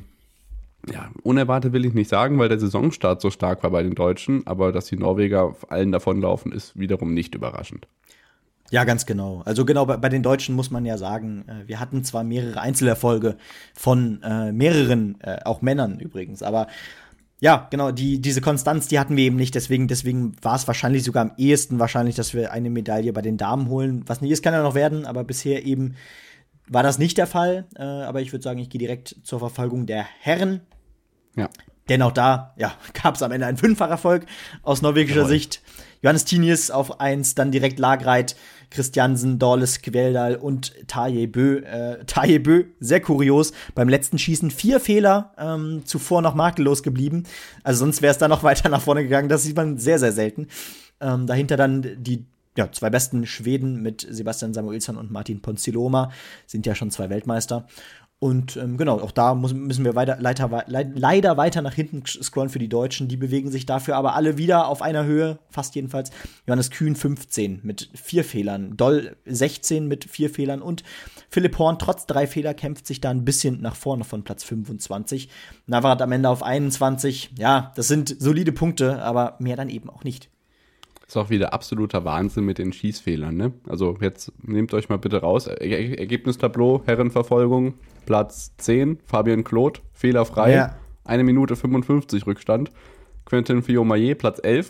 unerwartet will ich nicht sagen, weil der Saisonstart so stark war bei den Deutschen. Aber dass die Norweger allen davonlaufen, ist wiederum nicht überraschend. Ja, ganz genau. Also genau, bei den Deutschen muss man ja sagen, wir hatten zwar mehrere Einzelerfolge von mehreren, auch Männern übrigens, aber ja, genau, diese Konstanz, die hatten wir eben nicht, deswegen war es wahrscheinlich sogar am ehesten wahrscheinlich, dass wir eine Medaille bei den Damen holen. Was nicht ist, kann ja noch werden, aber bisher eben war das nicht der Fall. Aber ich würde sagen, ich gehe direkt zur Verfolgung der Herren. Ja. Denn auch da, gab es am Ende einen 5-facher-Erfolg aus norwegischer Sicht. Johannes Tinjes auf 1, dann direkt Lagreit, Christiansen, Dorles Kveldal und Tarjei Bø. Tarjei Bø, sehr kurios, beim letzten Schießen 4 Fehler, zuvor noch makellos geblieben. Also sonst wäre es da noch weiter nach vorne gegangen, das sieht man sehr, sehr selten. Dahinter dann die zwei besten Schweden mit Sebastian Samuelsson und Martin Ponsiluoma sind ja schon 2 Weltmeister. Und genau, auch da müssen wir leider weiter nach hinten scrollen für die Deutschen. Die bewegen sich dafür aber alle wieder auf einer Höhe, fast jedenfalls. Johannes Kühn 15 mit 4 Fehlern, Doll 16 mit 4 Fehlern und Philipp Horn trotz 3 Fehler kämpft sich da ein bisschen nach vorne von Platz 25. Navrat am Ende auf 21. Ja, das sind solide Punkte, aber mehr dann eben auch nicht. Ist auch wieder absoluter Wahnsinn mit den Schießfehlern, ne? Also jetzt nehmt euch mal bitte raus. Ergebnistableau, Herrenverfolgung, Platz 10, Fabien Claude, fehlerfrei, Ja. 1 Minute 55 Rückstand. Quentin Fillon-Maillet, Platz 11,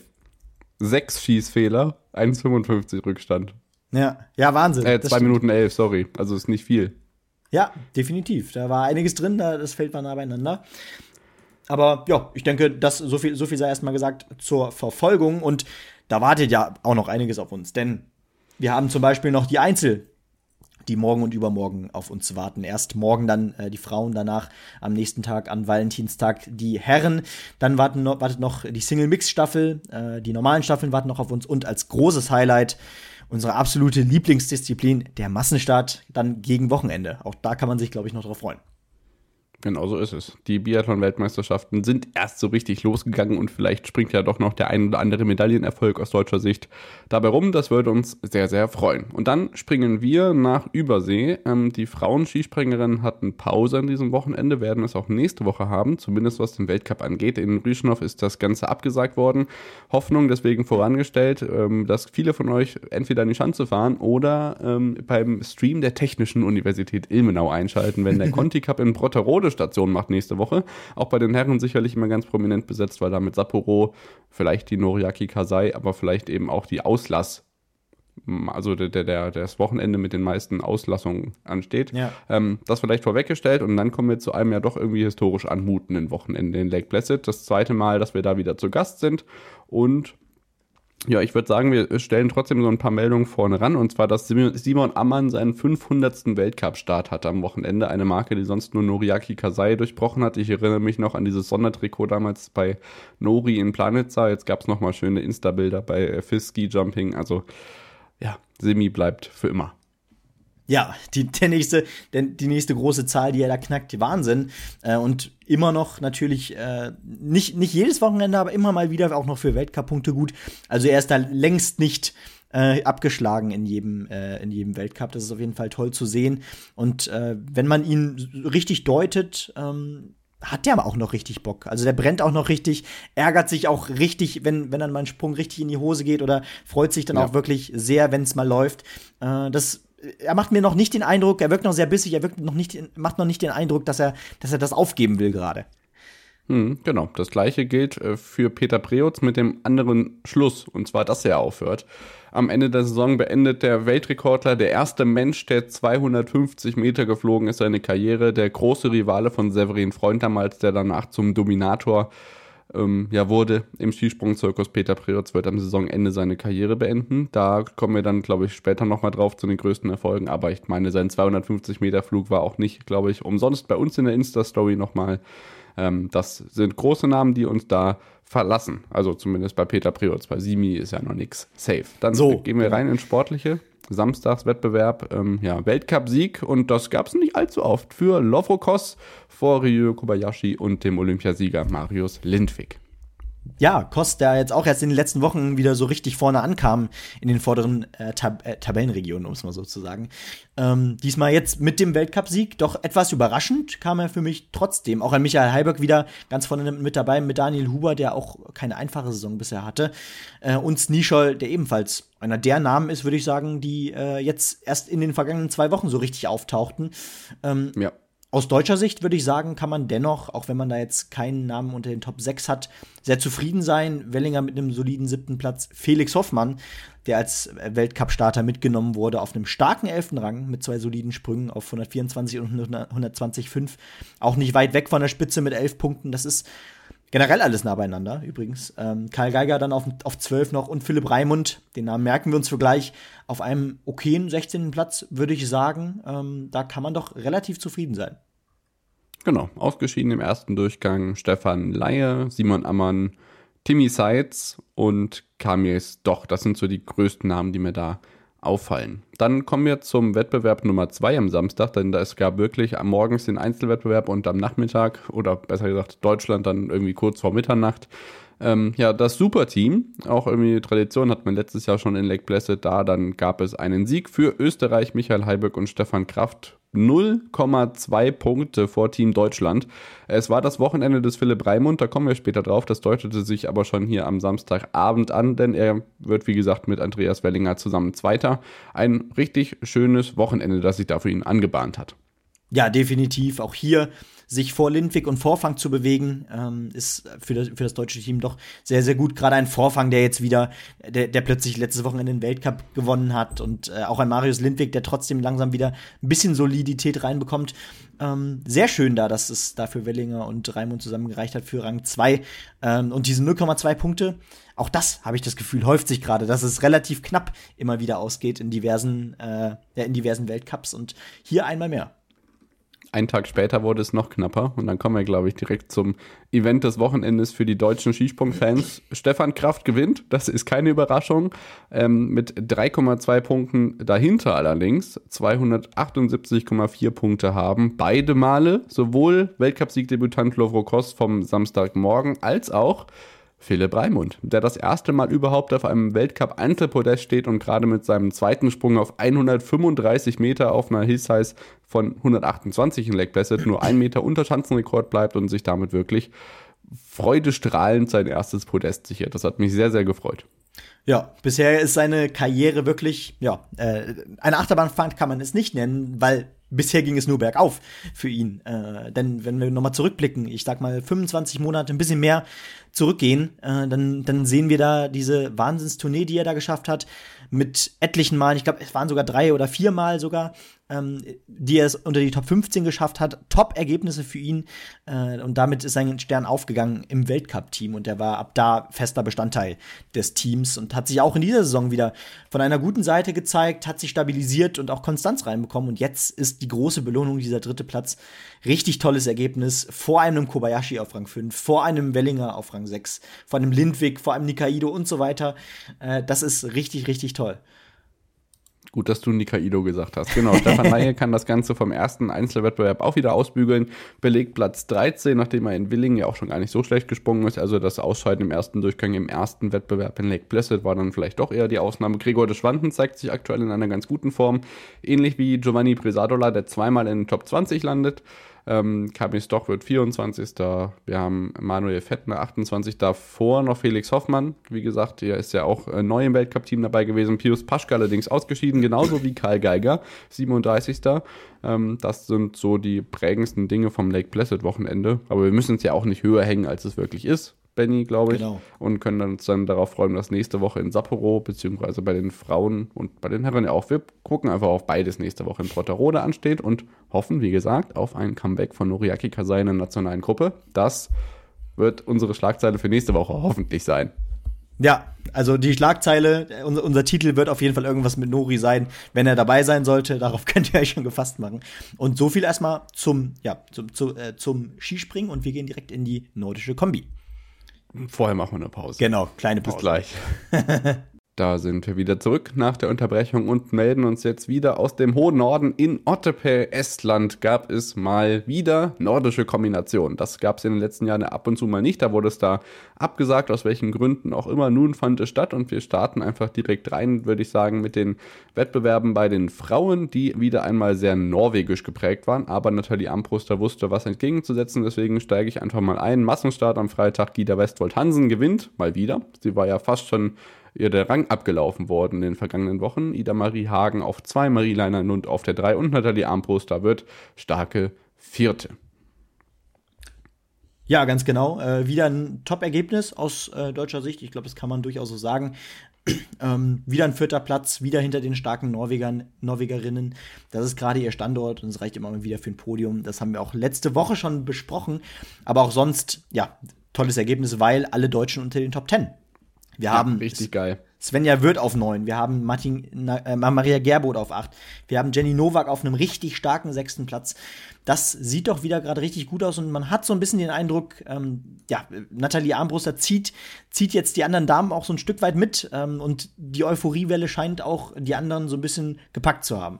6 Schießfehler, 1,55 Rückstand. Ja, Wahnsinn. 2 Minuten 11, sorry. Also ist nicht viel. Ja, definitiv. Da war einiges drin, das Feld war nah beieinander. Aber ja, ich denke, so viel sei erstmal gesagt zur Verfolgung. Und da wartet ja auch noch einiges auf uns. Denn wir haben zum Beispiel noch die Einzel, die morgen und übermorgen auf uns warten. Erst morgen dann die Frauen, danach am nächsten Tag, an Valentinstag, die Herren. Dann wartet noch die Single-Mix-Staffel, die normalen Staffeln warten noch auf uns. Und als großes Highlight unsere absolute Lieblingsdisziplin, der Massenstart, dann gegen Wochenende. Auch da kann man sich, glaube ich, noch drauf freuen. Genau so ist es. Die Biathlon-Weltmeisterschaften sind erst so richtig losgegangen und vielleicht springt ja doch noch der ein oder andere Medaillenerfolg aus deutscher Sicht dabei rum. Das würde uns sehr, sehr freuen. Und dann springen wir nach Übersee. Die Frauen-Skispringerinnen hatten Pause an diesem Wochenende, werden es auch nächste Woche haben, zumindest was den Weltcup angeht. In Rüschenow ist das Ganze abgesagt worden. Hoffnung deswegen vorangestellt, dass viele von euch entweder in die Schanze fahren oder beim Stream der Technischen Universität Ilmenau einschalten, wenn der Conti Cup in Brotterode Station macht nächste Woche. Auch bei den Herren sicherlich immer ganz prominent besetzt, weil da mit Sapporo vielleicht die Noriaki Kasai, aber vielleicht eben auch die Auslass, also das Wochenende mit den meisten Auslassungen ansteht. Ja. Das vielleicht vorweggestellt und dann kommen wir zu einem ja doch irgendwie historisch anmutenden Wochenende in Lake Placid. Das 2. Mal, dass wir da wieder zu Gast sind und ja, ich würde sagen, wir stellen trotzdem so ein paar Meldungen vorne ran. Und zwar, dass Simon Ammann seinen 500. Weltcup-Start hatte am Wochenende. Eine Marke, die sonst nur Noriaki Kasai durchbrochen hat. Ich erinnere mich noch an dieses Sondertrikot damals bei Nori in Planitza. Jetzt gab es nochmal schöne Insta-Bilder bei FIS Ski Jumping. Also ja, Simi bleibt für immer. Ja, die nächste große Zahl, die er da knackt, Wahnsinn. Und immer noch natürlich nicht jedes Wochenende, aber immer mal wieder auch noch für Weltcup-Punkte gut. Also er ist da längst nicht abgeschlagen in jedem Weltcup. Das ist auf jeden Fall toll zu sehen. Und wenn man ihn richtig deutet, hat der aber auch noch richtig Bock. Also der brennt auch noch richtig, ärgert sich auch richtig, wenn dann mal ein Sprung richtig in die Hose geht oder freut sich dann auch wirklich sehr, wenn es mal läuft. Er macht mir noch nicht den Eindruck, er wirkt noch sehr bissig, macht noch nicht den Eindruck, dass er das aufgeben will gerade. Genau, das gleiche gilt für Peter Preutz mit dem anderen Schluss, und zwar, dass er aufhört. Am Ende der Saison beendet der Weltrekordler, der erste Mensch, der 250 Meter geflogen ist, seine Karriere. Der große Rivale von Severin Freund damals, der danach zum Dominator wurde im Skisprungzirkus. Peter Preutz wird am Saisonende seine Karriere beenden. Da kommen wir dann, glaube ich, später nochmal drauf zu den größten Erfolgen. Aber ich meine, sein 250 Meter Flug war auch nicht, glaube ich, umsonst bei uns in der Insta-Story nochmal. Das sind große Namen, die uns da verlassen. Also zumindest bei Peter Preutz. Bei Simi ist ja noch nichts safe. Dann gehen wir rein ins Sportliche. Samstagswettbewerb, Weltcup-Sieg, und das gab es nicht allzu oft für Lovro-Kos vor Ryu Kobayashi und dem Olympiasieger Marius Lindvik. Ja, Kos, der jetzt auch erst in den letzten Wochen wieder so richtig vorne ankam in den vorderen Tabellenregionen, um es mal so zu sagen. Diesmal jetzt mit dem Weltcupsieg, doch etwas überraschend kam er für mich trotzdem. Auch an Michael Heiberg wieder ganz vorne mit dabei, mit Daniel Huber, der auch keine einfache Saison bisher hatte. Und Sneeschol, der ebenfalls einer der Namen ist, würde ich sagen, die jetzt erst in den vergangenen 2 Wochen so richtig auftauchten. Aus deutscher Sicht würde ich sagen, kann man dennoch, auch wenn man da jetzt keinen Namen unter den Top 6 hat, sehr zufrieden sein. Wellinger mit einem soliden 7. Platz. Felix Hoffmann, der als Weltcup-Starter mitgenommen wurde, auf einem starken 11. Rang mit 2 soliden Sprüngen auf 124 und 120,5. Auch nicht weit weg von der Spitze mit 11 Punkten. Das ist generell alles nah beieinander, übrigens. Karl Geiger dann auf 12 noch und Philipp Raimund, den Namen merken wir uns für gleich, auf einem okayen 16. Platz, würde ich sagen. Da kann man doch relativ zufrieden sein. Genau, ausgeschieden im ersten Durchgang Stefan Laie, Simon Ammann, Timmy Seitz und Kamil Stoch. Das sind so die größten Namen, die mir da auffallen. Dann kommen wir zum Wettbewerb Nummer 2 am Samstag, denn es gab wirklich am Morgens den Einzelwettbewerb und am Nachmittag, oder besser gesagt Deutschland dann irgendwie kurz vor Mitternacht, das Superteam, auch irgendwie Tradition, hat man letztes Jahr schon in Lake Placid da, dann gab es einen Sieg für Österreich, Michael Heiböck und Stefan Kraft, 0,2 Punkte vor Team Deutschland. Es war das Wochenende des Philipp Raimund, da kommen wir später drauf, das deutete sich aber schon hier am Samstagabend an, denn er wird, wie gesagt, mit Andreas Wellinger zusammen Zweiter. Ein richtig schönes Wochenende, das sich da für ihn angebahnt hat. Ja, definitiv. Auch hier sich vor Lindwig und Vorfang zu bewegen, ist für das deutsche Team doch sehr, sehr gut. Gerade ein Vorfang, der jetzt wieder, der plötzlich letztes Wochenende den Weltcup gewonnen hat und auch ein Marius Lindwig, der trotzdem langsam wieder ein bisschen Solidität reinbekommt. Sehr schön da, dass es da für Wellinger und Raimund zusammengereicht hat für Rang 2. Und diese 0,2 Punkte, auch das, habe ich das Gefühl, häuft sich gerade, dass es relativ knapp immer wieder ausgeht in diversen Weltcups und hier einmal mehr. Einen Tag später wurde es noch knapper und dann kommen wir, glaube ich, direkt zum Event des Wochenendes für die deutschen Skisprung-Fans. Stefan Kraft gewinnt, das ist keine Überraschung, mit 3,2 Punkten dahinter allerdings, 278,4 Punkte haben beide Male, sowohl Weltcup-Siegdebütant Lovro Kos vom Samstagmorgen als auch Philipp Raimund, der das erste Mal überhaupt auf einem Weltcup-Einzelpodest steht und gerade mit seinem zweiten Sprung auf 135 Meter auf einer Hill-Size von 128 in Lake Placid nur 1 Meter unter Schanzenrekord bleibt und sich damit wirklich freudestrahlend sein erstes Podest sichert. Das hat mich sehr, sehr gefreut. Ja, bisher ist seine Karriere wirklich, eine Achterbahnfahrt kann man es nicht nennen, weil bisher ging es nur bergauf für ihn. Denn wenn wir nochmal zurückblicken, ich sag mal 25 Monate, ein bisschen mehr zurückgehen, dann sehen wir da diese Wahnsinnstournee, die er da geschafft hat, mit etlichen Malen, ich glaube, es waren sogar 3 oder 4 Mal sogar, die er es unter die Top 15 geschafft hat. Top-Ergebnisse für ihn. Und damit ist sein Stern aufgegangen im Weltcup-Team. Und er war ab da fester Bestandteil des Teams und hat sich auch in dieser Saison wieder von einer guten Seite gezeigt, hat sich stabilisiert und auch Konstanz reinbekommen. Und jetzt ist die große Belohnung, dieser 3. Platz. Richtig tolles Ergebnis. Vor einem Kobayashi auf Rang 5, vor einem Wellinger auf Rang 6, vor einem Lindwig, vor einem Nikaido und so weiter. Das ist richtig, richtig toll. Gut, dass du Nikaido gesagt hast. Genau, Stefan Laie kann das Ganze vom ersten Einzelwettbewerb auch wieder ausbügeln. Belegt Platz 13, nachdem er in Willingen ja auch schon gar nicht so schlecht gesprungen ist. Also das Ausscheiden im ersten Durchgang im ersten Wettbewerb in Lake Placid war dann vielleicht doch eher die Ausnahme. Gregor de Schwanden zeigt sich aktuell in einer ganz guten Form. Ähnlich wie Giovanni Bresadola, der zweimal in den Top 20 landet. Kamil Stoch wird 24. Wir haben Manuel Fettner 28. Davor noch Felix Hoffmann. Wie gesagt, der ist ja auch neu im Weltcup-Team dabei gewesen. Pius Paschke allerdings ausgeschieden, genauso wie Karl Geiger, 37. Das sind so die prägendsten Dinge vom Lake Placid-Wochenende. Aber wir müssen es ja auch nicht höher hängen, als es wirklich ist, Benny, glaube ich. Genau. Und können uns dann darauf freuen, dass nächste Woche in Sapporo, beziehungsweise bei den Frauen und bei den Herren ja auch, wir gucken einfach auf beides nächste Woche in Brotterode ansteht und hoffen, wie gesagt, auf ein Comeback von Noriaki Kasai in der nationalen Gruppe. Das wird unsere Schlagzeile für nächste Woche hoffentlich sein. Ja, also die Schlagzeile, unser Titel wird auf jeden Fall irgendwas mit Nori sein, wenn er dabei sein sollte. Darauf könnt ihr euch schon gefasst machen. Und so viel erstmal zum Skispringen und wir gehen direkt in die nordische Kombi. Vorher machen wir eine Pause. Genau, kleine Pause. Bis gleich. Da sind wir wieder zurück nach der Unterbrechung und melden uns jetzt wieder aus dem hohen Norden. In Otepää, Estland, gab es mal wieder nordische Kombinationen. Das gab es in den letzten Jahren ab und zu mal nicht. Da wurde es da abgesagt, aus welchen Gründen auch immer. Nun fand es statt und wir starten einfach direkt rein, würde ich sagen, mit den Wettbewerben bei den Frauen, die wieder einmal sehr norwegisch geprägt waren. Aber Nathalie Ambruster wusste, was entgegenzusetzen. Deswegen steige ich einfach mal ein. Massenstart am Freitag. Gida Westwold Hansen gewinnt mal wieder. Sie war ja fast schon ihr der Rang abgelaufen worden in den vergangenen Wochen. Ida-Marie Hagen auf 2, Marie-Leiner Nund auf der 3 und Nathalie Armbruster wird starke 4. Ja, ganz genau. Wieder ein Top-Ergebnis aus deutscher Sicht. Ich glaube, das kann man durchaus so sagen. Wieder ein 4. Platz, wieder hinter den starken Norwegerinnen. Das ist gerade ihr Standort und es reicht immer mal wieder für ein Podium. Das haben wir auch letzte Woche schon besprochen. Aber auch sonst, ja, tolles Ergebnis, weil alle Deutschen unter den Top 10. Wir haben richtig geil. Svenja Wirth auf 9, wir haben Maria Gerbold auf 8, wir haben Jenny Nowak auf einem richtig starken 6. Platz. Das sieht doch wieder gerade richtig gut aus und man hat so ein bisschen den Eindruck, Nathalie Armbruster zieht jetzt die anderen Damen auch so ein Stück weit mit und die Euphoriewelle scheint auch die anderen so ein bisschen gepackt zu haben.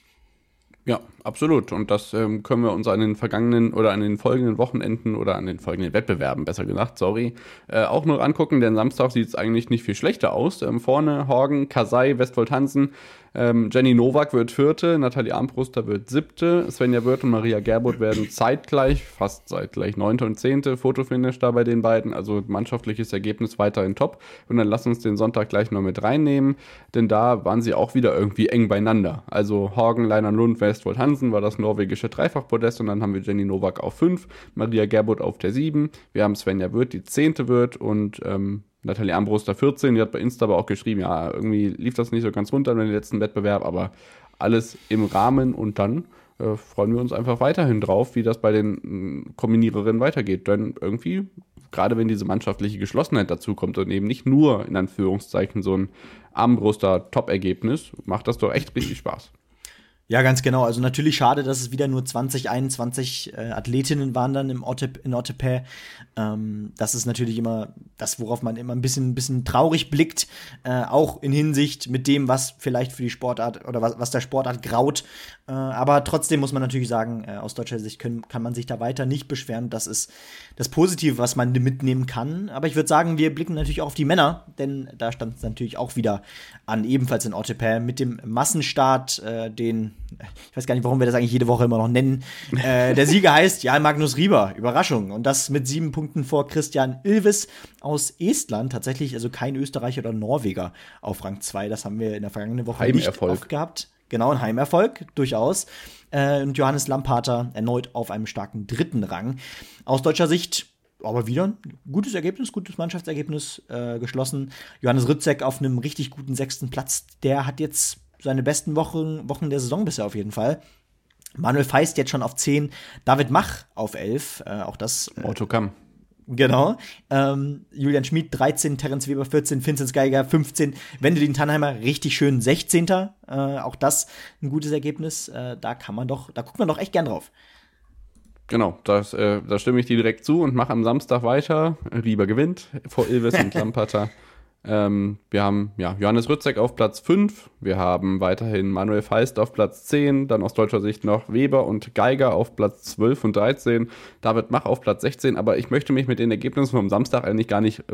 Ja, absolut. Und das können wir uns an den vergangenen oder an den folgenden Wochenenden oder an den folgenden Wettbewerben, besser gesagt, auch noch angucken, denn Samstag sieht es eigentlich nicht viel schlechter aus. Vorne Horgen, Kasai, Westfold-Hansen, Jenny Nowak wird 4., Nathalie Armbruster wird 7., Svenja Wirth und Maria Gerbold werden fast zeitgleich 9. und 10. Fotofinish da bei den beiden, also mannschaftliches Ergebnis weiterhin top. Und dann lass uns den Sonntag gleich noch mit reinnehmen, denn da waren sie auch wieder irgendwie eng beieinander. Also Horgen, Leinern-Lund, Westfold-Hansen war das norwegische Dreifachpodest und dann haben wir Jenny Nowak auf 5, Maria Gerbold auf der 7, wir haben Svenja Wirth, die 10. wird und Nathalie Armbruster 14, die hat bei Insta aber auch geschrieben, ja, irgendwie lief das nicht so ganz runter in den letzten Wettbewerb, aber alles im Rahmen und dann freuen wir uns einfach weiterhin drauf, wie das bei den Kombiniererinnen weitergeht, denn irgendwie, gerade wenn diese mannschaftliche Geschlossenheit dazu kommt und eben nicht nur, in Anführungszeichen, so ein Armbruster Top-Ergebnis, macht das doch echt richtig Spaß. Ja, ganz genau. Also natürlich schade, dass es wieder nur 21 Athletinnen waren dann in Otepää. Das ist natürlich immer das, worauf man immer ein bisschen traurig blickt, auch in Hinsicht mit dem, was vielleicht für die Sportart oder was der Sportart graut. Aber trotzdem muss man natürlich sagen, aus deutscher Sicht kann man sich da weiter nicht beschweren. Das ist das Positive, was man mitnehmen kann. Aber ich würde sagen, wir blicken natürlich auch auf die Männer, denn da stand es natürlich auch wieder an, ebenfalls in Otepää mit dem Massenstart, ich weiß gar nicht, warum wir das eigentlich jede Woche immer noch nennen. Der Sieger heißt Jan Magnus Rieber. Überraschung. Und das mit 7 Punkten vor Christian Ylvis aus Estland. Tatsächlich also kein Österreicher oder Norweger auf Rang 2. Das haben wir in der vergangenen Woche nicht oft gehabt. Genau, ein Heimerfolg, durchaus. Und Johannes Lampater erneut auf einem starken 3. Rang. Aus deutscher Sicht aber wieder ein gutes Ergebnis, gutes Mannschaftsergebnis geschlossen. Johannes Rützek auf einem richtig guten 6. Platz. Der hat jetzt seine besten Wochen der Saison bisher auf jeden Fall. Manuel Feist jetzt schon auf 10, David Mach auf 11, auch das Autocam. Genau. Julian Schmid 13, Terence Weber 14, Vinzenz Geiger 15, Wendelin Tannheimer richtig schön 16. Auch das ein gutes Ergebnis. Da guckt man doch echt gern drauf. Genau, da stimme ich dir direkt zu und mache am Samstag weiter. Rieber gewinnt vor Ylvis und Lampater. Wir haben Johannes Rützek auf Platz 5, wir haben weiterhin Manuel Feist auf Platz 10, dann aus deutscher Sicht noch Weber und Geiger auf Platz 12 und 13, David Mach auf Platz 16, aber ich möchte mich mit den Ergebnissen vom Samstag eigentlich gar nicht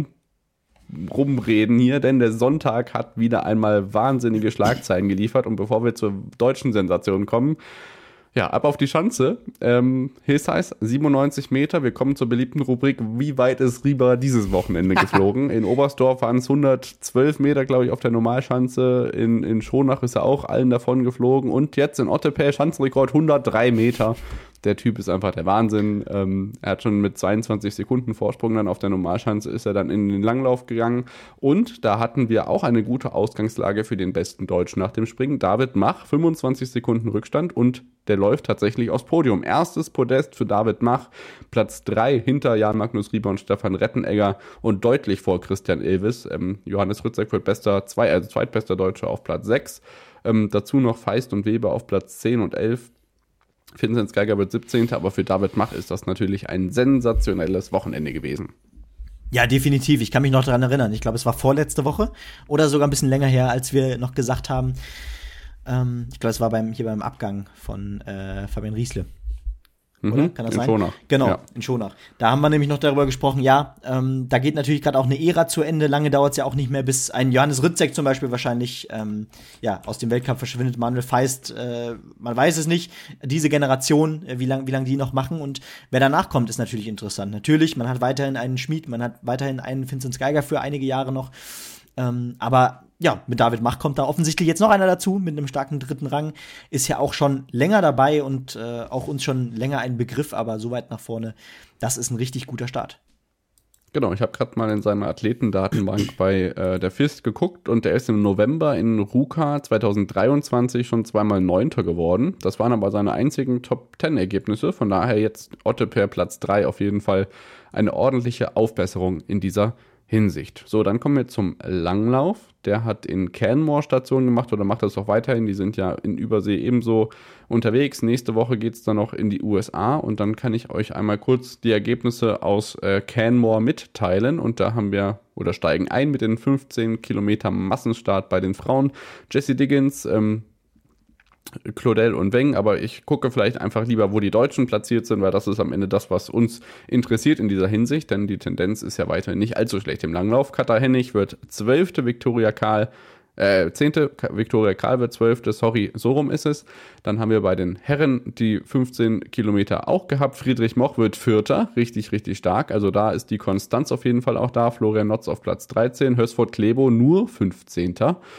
rumreden hier, denn der Sonntag hat wieder einmal wahnsinnige Schlagzeilen geliefert und bevor wir zur deutschen Sensation kommen, ja, ab auf die Schanze. Hillsize, 97 Meter. Wir kommen zur beliebten Rubrik, wie weit ist Rieber dieses Wochenende geflogen? In Oberstdorf waren es 112 Meter, glaube ich, auf der Normalschanze. In Schonach ist er auch allen davon geflogen. Und jetzt in Otepää, Schanzenrekord 103 Meter. Der Typ ist einfach der Wahnsinn. Er hat schon mit 22 Sekunden Vorsprung dann auf der Normalschanze ist er dann in den Langlauf gegangen. Und da hatten wir auch eine gute Ausgangslage für den besten Deutschen nach dem Springen. David Mach, 25 Sekunden Rückstand und der läuft tatsächlich aufs Podium. Erstes Podest für David Mach, Platz 3 hinter Jan Magnus Rieber und Stefan Rettenegger und deutlich vor Christian Ylvis. Johannes Rützek wird zweitbester Deutscher auf Platz 6. Dazu noch Feist und Weber auf Platz 10 und 11. Vinzenz Geiger wird 17. Aber für David Mach ist das natürlich ein sensationelles Wochenende gewesen. Ja, definitiv. Ich kann mich noch daran erinnern. Ich glaube, es war vorletzte Woche oder sogar ein bisschen länger her, als wir noch gesagt haben, ich glaube, es war beim Abgang von Fabian Riesle. Oder? Kann das sein? In Schonach. Genau, ja. In Schonach. Da haben wir nämlich noch darüber gesprochen, da geht natürlich gerade auch eine Ära zu Ende. Lange dauert es ja auch nicht mehr, bis ein Johannes Rützek zum Beispiel wahrscheinlich aus dem Weltcup verschwindet. Manuel Feist, man weiß es nicht. Diese Generation, wie lang die noch machen und wer danach kommt, ist natürlich interessant. Natürlich, man hat weiterhin einen Schmid, man hat weiterhin einen Vinzenz Geiger für einige Jahre noch. Aber ja, mit David Mach kommt da offensichtlich jetzt noch einer dazu, mit einem starken 3. Rang. Ist ja auch schon länger dabei und auch uns schon länger ein Begriff, aber so weit nach vorne, das ist ein richtig guter Start. Genau, ich habe gerade mal in seiner Athletendatenbank bei der FIS geguckt und der ist im November in Ruka 2023 schon zweimal 9. geworden. Das waren aber seine einzigen Top-10-Ergebnisse, von daher jetzt Otepää Platz 3 auf jeden Fall eine ordentliche Aufbesserung in dieser Hinsicht. So, dann kommen wir zum Langlauf. Der hat in Canmore Station gemacht oder macht das auch weiterhin. Die sind ja in Übersee ebenso unterwegs. Nächste Woche geht es dann noch in die USA und dann kann ich euch einmal kurz die Ergebnisse aus Canmore mitteilen. Und da haben wir oder steigen ein mit den 15 Kilometer Massenstart bei den Frauen. Jessie Diggins, Claudel und Weng, aber ich gucke vielleicht einfach lieber, wo die Deutschen platziert sind, weil das ist am Ende das, was uns interessiert in dieser Hinsicht, denn die Tendenz ist ja weiterhin nicht allzu schlecht im Langlauf. Katha Hennig wird 12., Viktoria Karl 10. Viktoria Karl wird 12. Sorry, so rum ist es. Dann haben wir bei den Herren die 15 Kilometer auch gehabt. Friedrich Moch wird 4. Richtig, richtig stark. Also da ist die Konstanz auf jeden Fall auch da. Florian Notz auf Platz 13. Hörsford Klebo nur 15.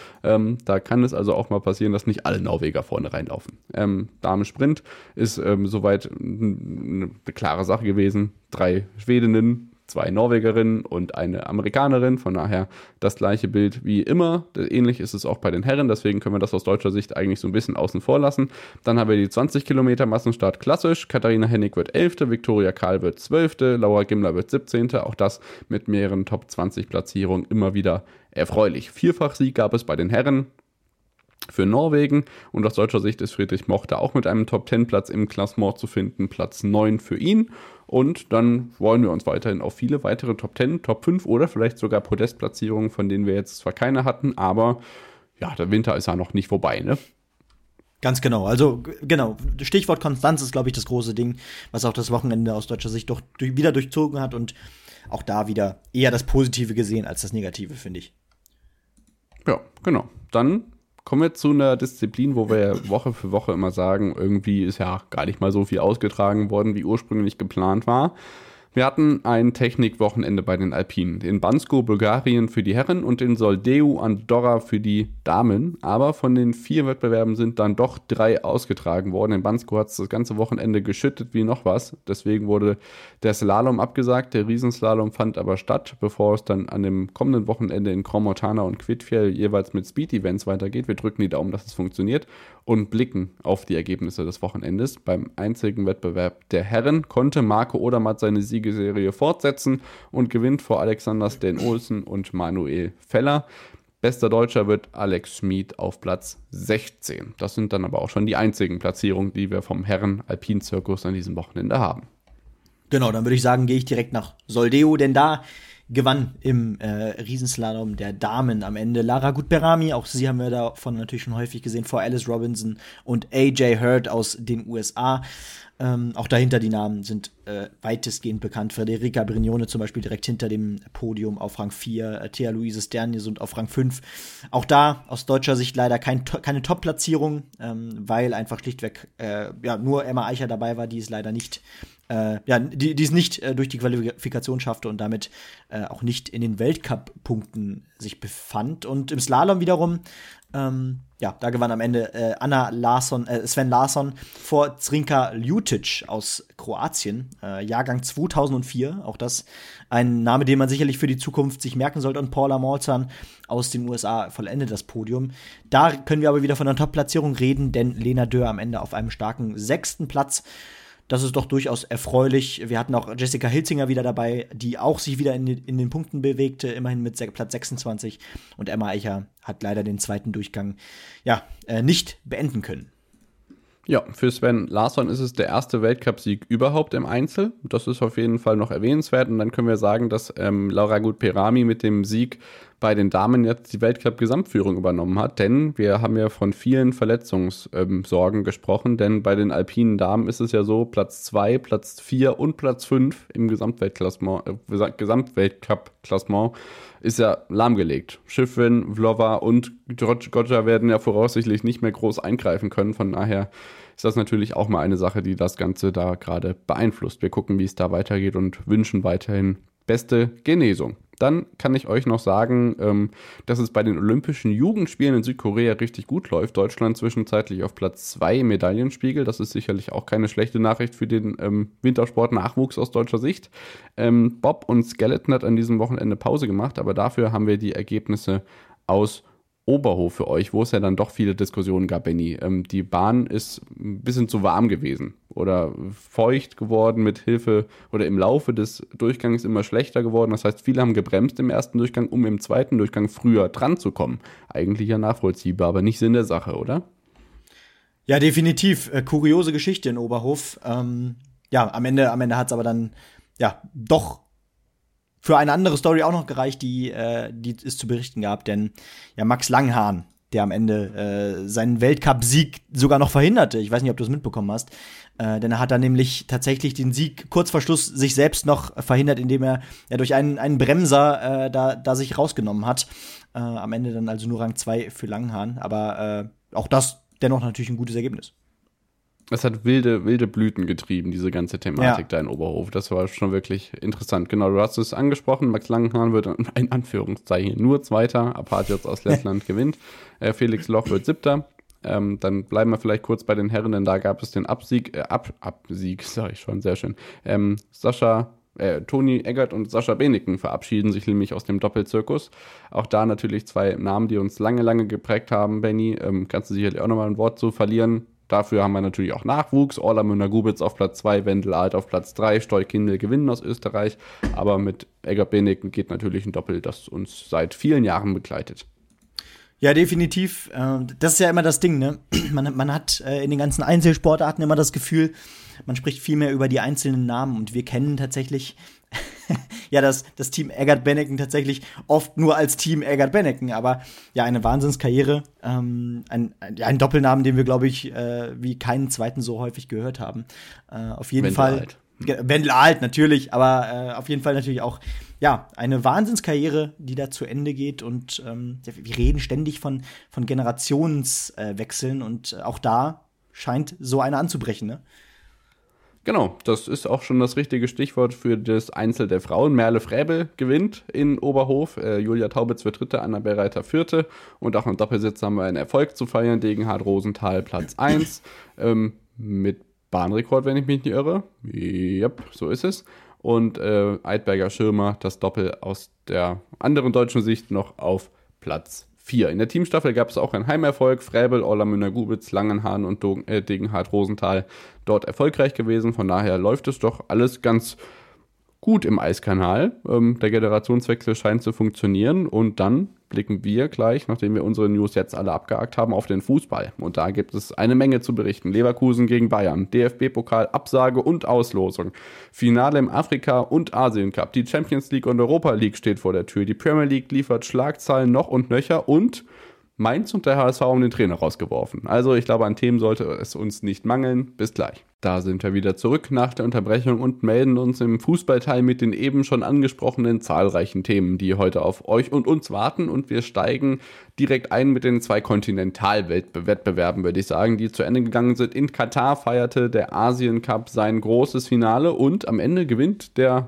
Da kann es also auch mal passieren, dass nicht alle Norweger vorne reinlaufen. Damen-Sprint ist soweit eine klare Sache gewesen. 3 Schwedinnen, 2 Norwegerinnen und eine Amerikanerin, von daher das gleiche Bild wie immer. Ähnlich ist es auch bei den Herren, deswegen können wir das aus deutscher Sicht eigentlich so ein bisschen außen vor lassen. Dann haben wir die 20 Kilometer Massenstart klassisch. Katharina Hennig wird 11., Viktoria Karl wird 12., Laura Gimler wird 17., auch das mit mehreren Top-20-Platzierungen immer wieder erfreulich. Vierfach-Sieg gab es bei den Herren für Norwegen und aus deutscher Sicht ist Friedrich Moch da auch mit einem Top-10-Platz im Klassement zu finden, Platz 9 für ihn. Und dann freuen wir uns weiterhin auf viele weitere Top 10, Top 5 oder vielleicht sogar Podestplatzierungen, von denen wir jetzt zwar keine hatten, aber ja, der Winter ist ja noch nicht vorbei, ne? Ganz genau. Also genau, Stichwort Konstanz ist, glaube ich, das große Ding, was auch das Wochenende aus deutscher Sicht doch wieder durchzogen hat und auch da wieder eher das Positive gesehen als das Negative, finde ich. Ja, genau. Dann kommen wir zu einer Disziplin, wo wir Woche für Woche immer sagen, irgendwie ist ja gar nicht mal so viel ausgetragen worden, wie ursprünglich geplant war. Wir hatten ein Technikwochenende bei den Alpinen. In Bansko, Bulgarien für die Herren und in Soldeu, Andorra für die Damen. Aber von den 4 Wettbewerben sind dann doch 3 ausgetragen worden. In Bansko hat es das ganze Wochenende geschüttet wie noch was. Deswegen wurde der Slalom abgesagt. Der Riesenslalom fand aber statt, bevor es dann an dem kommenden Wochenende in Crans-Montana und Kvitfjell jeweils mit Speed-Events weitergeht. Wir drücken die Daumen, dass es funktioniert und blicken auf die Ergebnisse des Wochenendes. Beim einzigen Wettbewerb der Herren konnte Marco Odermatt seine Siegesserie fortsetzen und gewinnt vor Alexander Sten-Olsen und Manuel Feller. Bester Deutscher wird Alex Schmid auf Platz 16. Das sind dann aber auch schon die einzigen Platzierungen, die wir vom Herren-Alpin-Zirkus an diesem Wochenende haben. Genau, dann würde ich sagen, gehe ich direkt nach Soldeu, denn da gewann im Riesenslalom der Damen am Ende Lara Gutberami, auch sie haben wir davon natürlich schon häufig gesehen, vor Alice Robinson und AJ Hurd aus den USA. Auch dahinter die Namen sind weitestgehend bekannt. Federica Brignone zum Beispiel direkt hinter dem Podium auf Rang 4, Thea Luise Sterniesund auf Rang 5. Auch da aus deutscher Sicht leider keine Top-Platzierung, weil einfach schlichtweg nur Emma Eicher dabei war, die es leider nicht die es nicht durch die Qualifikation schaffte und damit auch nicht in den Weltcup-Punkten sich befand. Und im Slalom wiederum, da gewann am Ende Sven Larsson vor Zrinka Ljutic aus Kroatien, Jahrgang 2004. Auch das ein Name, den man sicherlich für die Zukunft sich merken sollte. Und Paula Molzan aus den USA vollendet das Podium. Da können wir aber wieder von einer Top-Platzierung reden, denn Lena Dürr am Ende auf einem starken 6. Platz. Das ist doch durchaus erfreulich. Wir hatten auch Jessica Hilzinger wieder dabei, die auch sich wieder in den Punkten bewegte, immerhin mit Platz 26. Und Emma Eicher hat leider den zweiten Durchgang nicht beenden können. Ja, für Sven Larsson ist es der erste Weltcupsieg überhaupt im Einzel. Das ist auf jeden Fall noch erwähnenswert. Und dann können wir sagen, dass Laura Gutberami mit dem Sieg bei den Damen jetzt die Weltcup-Gesamtführung übernommen hat. Denn wir haben ja von vielen Verletzungssorgen gesprochen. Denn bei den alpinen Damen ist es ja so, Platz 2, Platz 4 und Platz 5 im Gesamtweltcup-Klassement ist ja lahmgelegt. Schiffrin, Vlhova und Gotcha werden ja voraussichtlich nicht mehr groß eingreifen können. Von daher ist das natürlich auch mal eine Sache, die das Ganze da gerade beeinflusst. Wir gucken, wie es da weitergeht und wünschen weiterhin beste Genesung. Dann kann ich euch noch sagen, dass es bei den Olympischen Jugendspielen in Südkorea richtig gut läuft. Deutschland zwischenzeitlich auf Platz 2 im Medaillenspiegel. Das ist sicherlich auch keine schlechte Nachricht für den Wintersport-Nachwuchs aus deutscher Sicht. Bob und Skeleton hat an diesem Wochenende Pause gemacht, aber dafür haben wir die Ergebnisse aus Oberhof für euch, wo es ja dann doch viele Diskussionen gab, Benni. Die Bahn ist ein bisschen zu warm gewesen oder feucht geworden mit Hilfe oder im Laufe des Durchgangs immer schlechter geworden. Das heißt, viele haben gebremst im ersten Durchgang, um im zweiten Durchgang früher dran zu kommen. Eigentlich ja nachvollziehbar, aber nicht Sinn der Sache, oder? Ja, definitiv. Kuriose Geschichte in Oberhof. Ja, am Ende hat es aber dann ja doch für eine andere Story auch noch gereicht, die es zu berichten gab, denn ja, Max Langhahn, der am Ende seinen Weltcup-Sieg sogar noch verhinderte, ich weiß nicht, ob du es mitbekommen hast, denn er hat dann nämlich tatsächlich den Sieg kurz vor Schluss sich selbst noch verhindert, indem er ja durch einen Bremser da sich rausgenommen hat. Am Ende dann also nur Rang 2 für Langhahn, aber auch das dennoch natürlich ein gutes Ergebnis. Es hat wilde Blüten getrieben, diese ganze Thematik da in Oberhof. Das war schon wirklich interessant. Genau, du hast es angesprochen, Max Langhahn wird in Anführungszeichen nur Zweiter, Apatriots aus Lettland gewinnt. Felix Loch wird Siebter. Dann bleiben wir vielleicht kurz bei den Herren, denn da gab es den Absieg, sage ich schon, sehr schön. Toni Eggert und Sascha Beneken verabschieden sich nämlich aus dem Doppelzirkus. Auch da natürlich zwei Namen, die uns lange geprägt haben, Benni. Kannst du sicherlich auch nochmal ein Wort zu verlieren. Dafür haben wir natürlich auch Nachwuchs. Orla Müller-Gubitz auf Platz 2, Wendel Alt auf Platz 3, Stoy-Kindl gewinnen aus Österreich. Aber mit Eggert Beneken geht natürlich ein Doppel, das uns seit vielen Jahren begleitet. Ja, definitiv. Das ist ja immer das Ding, ne? Man hat in den ganzen Einzelsportarten immer das Gefühl, man spricht viel mehr über die einzelnen Namen und wir kennen tatsächlich ja das Team Eggert Beneken tatsächlich oft nur als Team Eggert Beneken, aber ja, eine Wahnsinnskarriere, ein Doppelnamen, den wir, glaube ich, wie keinen zweiten so häufig gehört haben. Auf jeden Fall. Wendel Alt natürlich, aber auf jeden Fall natürlich auch ja eine Wahnsinnskarriere, die da zu Ende geht und wir reden ständig von Generationswechseln und auch da scheint so eine anzubrechen, ne? Genau, das ist auch schon das richtige Stichwort für das Einzel der Frauen. Merle Fräbel gewinnt in Oberhof, Julia Taubitz wird Dritte, Anna Berreiter Vierte und auch im Doppelsitz haben wir einen Erfolg zu feiern, Degenhardt Rosenthal Platz 1 mit Bahnrekord, wenn ich mich nicht irre. Yep, so ist es. Und Eidberger Schirmer, das Doppel aus der anderen deutschen Sicht noch auf Platz 4. In der Teamstaffel gab es auch einen Heimerfolg. Fräbel, Orla Müller-Gubitz, Langenhahn und Degenhardt Rosenthal dort erfolgreich gewesen. Von daher läuft es doch alles ganz gut im Eiskanal. Der Generationswechsel scheint zu funktionieren. Und dann blicken wir gleich, nachdem wir unsere News jetzt alle abgehakt haben, auf den Fußball. Und da gibt es eine Menge zu berichten. Leverkusen gegen Bayern, DFB-Pokal, Absage und Auslosung. Finale im Afrika- und Asien-Cup. Die Champions League und Europa League steht vor der Tür. Die Premier League liefert Schlagzeilen noch und nöcher und Mainz und der HSV haben den Trainer rausgeworfen. Also ich glaube, an Themen sollte es uns nicht mangeln. Bis gleich. Da sind wir wieder zurück nach der Unterbrechung und melden uns im Fußballteil mit den eben schon angesprochenen zahlreichen Themen, die heute auf euch und uns warten. Und wir steigen direkt ein mit den 2 Kontinentalwettbewerben, würde ich sagen, die zu Ende gegangen sind. In Katar feierte der Asien Cup sein großes Finale und am Ende gewinnt der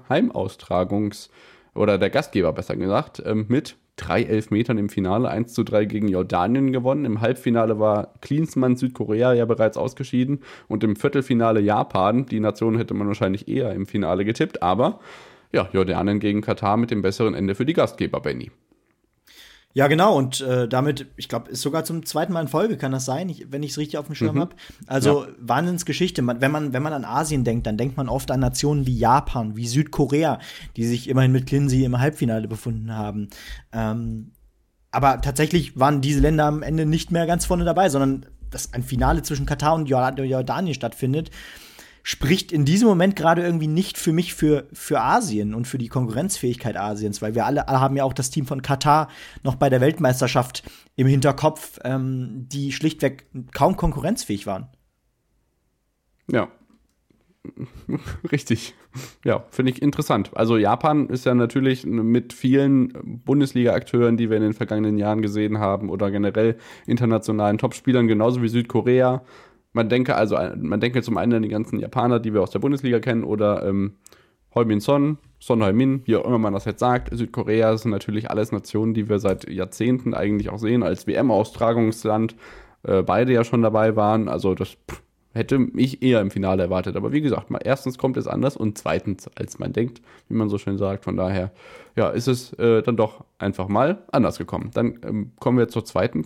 oder der Gastgeber besser gesagt, mit 3 Elfmetern im Finale, 1:3 gegen Jordanien gewonnen. Im Halbfinale war Klinsmann Südkorea ja bereits ausgeschieden und im Viertelfinale Japan. Die Nation hätte man wahrscheinlich eher im Finale getippt, aber ja, Jordanien gegen Katar mit dem besseren Ende für die Gastgeber, Benni. Ja, genau, und damit, ich glaube, ist sogar zum zweiten Mal in Folge, kann das sein, wenn ich es richtig auf dem Schirm habe. Also, Wahnsinnsgeschichte. Wenn man an Asien denkt, dann denkt man oft an Nationen wie Japan, wie Südkorea, die sich immerhin mit Clincy im Halbfinale befunden haben. Aber tatsächlich waren diese Länder am Ende nicht mehr ganz vorne dabei, sondern dass ein Finale zwischen Katar und Jordanien stattfindet, spricht in diesem Moment gerade irgendwie nicht für mich für Asien und für die Konkurrenzfähigkeit Asiens, weil wir alle haben ja auch das Team von Katar noch bei der Weltmeisterschaft im Hinterkopf, die schlichtweg kaum konkurrenzfähig waren. Ja, richtig. Ja, finde ich interessant. Also Japan ist ja natürlich mit vielen Bundesliga-Akteuren, die wir in den vergangenen Jahren gesehen haben oder generell internationalen Topspielern, genauso wie Südkorea. Man denke zum einen an die ganzen Japaner, die wir aus der Bundesliga kennen, oder Heung-min Son Heung-min, wie auch immer man das jetzt sagt. Südkorea sind natürlich alles Nationen, die wir seit Jahrzehnten eigentlich auch sehen, als WM-Austragungsland beide ja schon dabei waren. Also das hätte mich eher im Finale erwartet. Aber wie gesagt, erstens kommt es anders und zweitens, als man denkt, wie man so schön sagt. Von daher, ja, ist es dann doch einfach mal anders gekommen. Dann kommen wir zur zweiten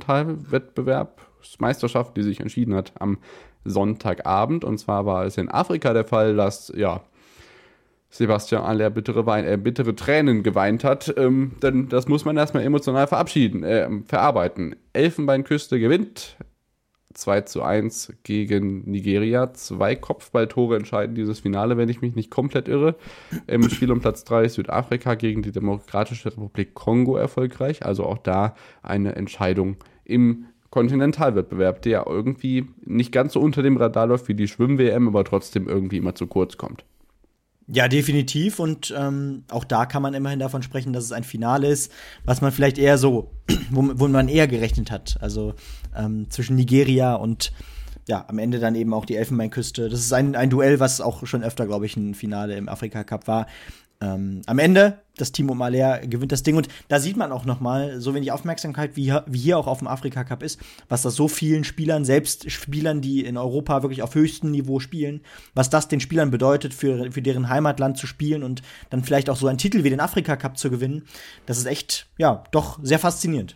Kontinentalwettbewerbsmeisterschaft, die sich entschieden hat am Sonntagabend. Und zwar war es in Afrika der Fall, dass, Sebastian Aller bittere Tränen geweint hat, denn das muss man erstmal emotional verarbeiten. Elfenbeinküste gewinnt 2:1 gegen Nigeria. 2 Kopfballtore entscheiden dieses Finale, wenn ich mich nicht komplett irre. Im Spiel um Platz 3 Südafrika gegen die Demokratische Republik Kongo erfolgreich. Also auch da eine Entscheidung im Kontinentalwettbewerb, der irgendwie nicht ganz so unter dem Radar läuft wie die Schwimm-WM, aber trotzdem irgendwie immer zu kurz kommt. Ja, definitiv. Und auch da kann man immerhin davon sprechen, dass es ein Finale ist, was man vielleicht eher so, wo man eher gerechnet hat. Also zwischen Nigeria und am Ende dann eben auch die Elfenbeinküste. Das ist ein Duell, was auch schon öfter, glaube ich, ein Finale im Afrika-Cup war. Am Ende, das Team um Aller gewinnt das Ding. Und da sieht man auch noch mal so wenig Aufmerksamkeit, wie hier auch auf dem Afrika-Cup ist, was das so vielen Spielern, selbst Spielern, die in Europa wirklich auf höchstem Niveau spielen, was das den Spielern bedeutet, für deren Heimatland zu spielen und dann vielleicht auch so einen Titel wie den Afrika-Cup zu gewinnen. Das ist echt, doch sehr faszinierend.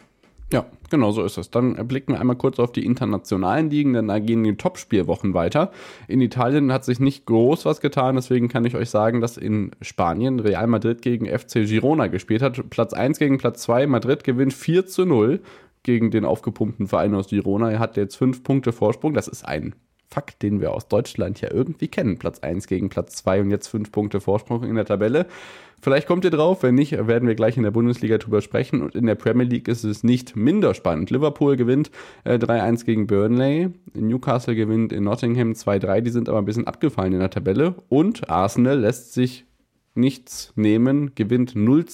Ja, genau so ist es. Dann blicken wir einmal kurz auf die internationalen Ligen, denn da gehen die Topspielwochen weiter. In Italien hat sich nicht groß was getan, deswegen kann ich euch sagen, dass in Spanien Real Madrid gegen FC Girona gespielt hat. Platz 1 gegen Platz 2, Madrid gewinnt 4:0 gegen den aufgepumpten Verein aus Girona. Er hat jetzt 5 Punkte Vorsprung, das ist ein Fakt, den wir aus Deutschland ja irgendwie kennen. Platz 1 gegen Platz 2 und jetzt 5 Punkte Vorsprung in der Tabelle. Vielleicht kommt ihr drauf, wenn nicht, werden wir gleich in der Bundesliga drüber sprechen. Und in der Premier League ist es nicht minder spannend. Liverpool gewinnt 3:1 gegen Burnley. Newcastle gewinnt in Nottingham 2:3. Die sind aber ein bisschen abgefallen in der Tabelle. Und Arsenal lässt sich nichts nehmen, gewinnt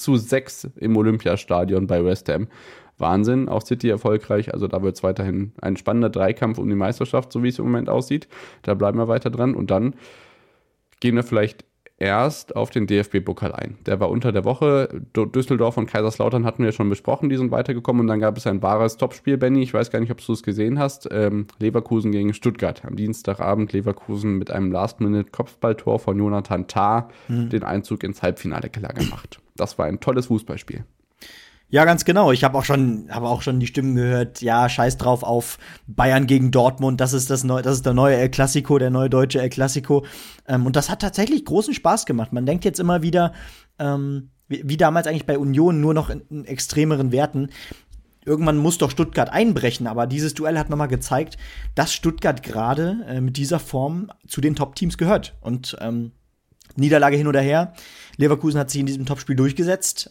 0:6 im Olympiastadion bei West Ham. Wahnsinn, auch City erfolgreich, also da wird es weiterhin ein spannender Dreikampf um die Meisterschaft, so wie es im Moment aussieht. Da bleiben wir weiter dran und dann gehen wir vielleicht erst auf den DFB-Pokal ein. Der war unter der Woche, Düsseldorf und Kaiserslautern hatten wir schon besprochen, die sind weitergekommen und dann gab es ein wahres Topspiel, Benny, ich weiß gar nicht, ob du es gesehen hast, Leverkusen gegen Stuttgart. Am Dienstagabend Leverkusen mit einem Last-Minute-Kopfballtor von Jonathan Tah den Einzug ins Halbfinale klar gemacht. Das war ein tolles Fußballspiel. Ja, ganz genau. Ich habe auch schon die Stimmen gehört, scheiß drauf auf Bayern gegen Dortmund, das ist der neue El Clasico, der neue deutsche El Clasico. Und das hat tatsächlich großen Spaß gemacht. Man denkt jetzt immer wieder, wie damals eigentlich bei Union, nur noch in extremeren Werten. Irgendwann muss doch Stuttgart einbrechen, aber dieses Duell hat nochmal gezeigt, dass Stuttgart gerade mit dieser Form zu den Top-Teams gehört. Und Niederlage hin oder her, Leverkusen hat sich in diesem Topspiel durchgesetzt.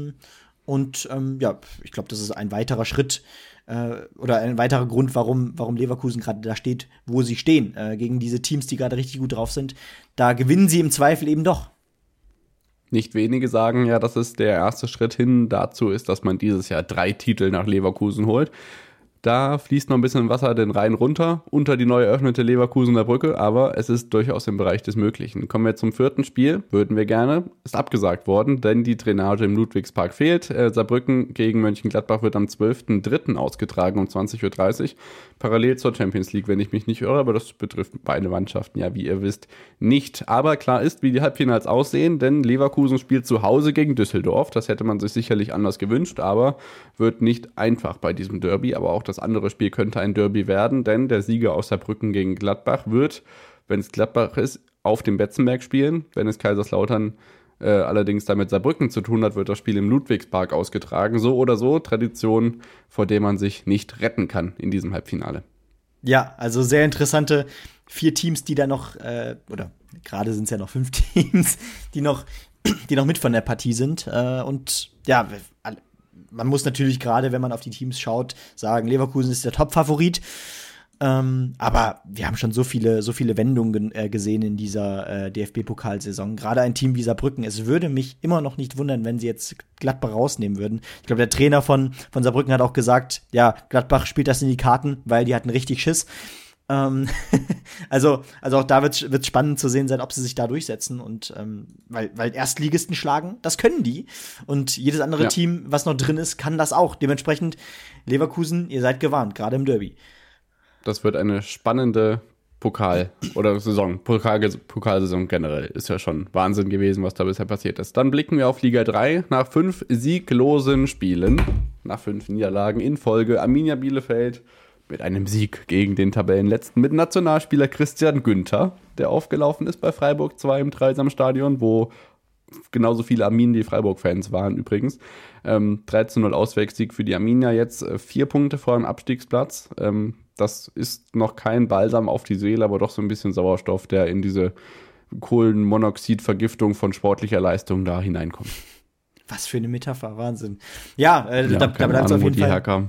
Ich glaube, das ist ein weiterer Schritt oder ein weiterer Grund, warum Leverkusen gerade da steht, wo sie stehen. Gegen diese Teams, die gerade richtig gut drauf sind, da gewinnen sie im Zweifel eben doch. Nicht wenige sagen ja, dass es der erste Schritt hin dazu ist, dass man dieses Jahr 3 Titel nach Leverkusen holt. Da fließt noch ein bisschen Wasser den Rhein runter, unter die neu eröffnete Leverkusener Brücke, aber es ist durchaus im Bereich des Möglichen. Kommen wir zum 4. Spiel, würden wir gerne, ist abgesagt worden, denn die Drainage im Ludwigspark fehlt. Saarbrücken gegen Mönchengladbach wird am 12.03. ausgetragen um 20:30 Uhr, parallel zur Champions League, wenn ich mich nicht irre, aber das betrifft beide Mannschaften ja, wie ihr wisst, nicht. Aber klar ist, wie die Halbfinals aussehen, denn Leverkusen spielt zu Hause gegen Düsseldorf, das hätte man sich sicherlich anders gewünscht, aber wird nicht einfach bei diesem Derby, aber auch das andere Spiel könnte ein Derby werden, denn der Sieger aus Saarbrücken gegen Gladbach wird, wenn es Gladbach ist, auf dem Betzenberg spielen. Wenn es Kaiserslautern allerdings damit Saarbrücken zu tun hat, wird das Spiel im Ludwigspark ausgetragen. So oder so, Tradition, vor der man sich nicht retten kann in diesem Halbfinale. Ja, also sehr interessante 4 Teams, die da noch, oder gerade sind es ja noch 5 Teams, die noch mit von der Partie sind. Man muss natürlich gerade, wenn man auf die Teams schaut, sagen, Leverkusen ist der Top-Favorit. Aber wir haben schon so viele Wendungen gesehen in dieser DFB-Pokalsaison. Gerade ein Team wie Saarbrücken. Es würde mich immer noch nicht wundern, wenn sie jetzt Gladbach rausnehmen würden. Ich glaube, der Trainer von Saarbrücken hat auch gesagt, ja, Gladbach spielt das in die Karten, weil die hatten richtig Schiss. Also auch da wird's spannend zu sehen sein, ob sie sich da durchsetzen und weil Erstligisten schlagen, das können die und jedes andere Team, was noch drin ist, kann das auch. Dementsprechend Leverkusen, ihr seid gewarnt, gerade im Derby. Das wird eine spannende Pokalsaison generell. Ist ja schon Wahnsinn gewesen, was da bisher passiert ist. Dann blicken wir auf Liga 3 nach 5 sieglosen Spielen, nach 5 Niederlagen in Folge. Arminia Bielefeld mit einem Sieg gegen den Tabellenletzten mit Nationalspieler Christian Günther, der aufgelaufen ist bei Freiburg 2 im Dreisamstadion, wo genauso viele Armin wie Freiburg-Fans waren übrigens. 13-0 Auswärtssieg für die Arminia, jetzt 4 Punkte vor dem Abstiegsplatz. Das ist noch kein Balsam auf die Seele, aber doch so ein bisschen Sauerstoff, der in diese Kohlenmonoxidvergiftung von sportlicher Leistung da hineinkommt. Was für eine Metapher, Wahnsinn. Ja, da bleibt es auf jeden Fall.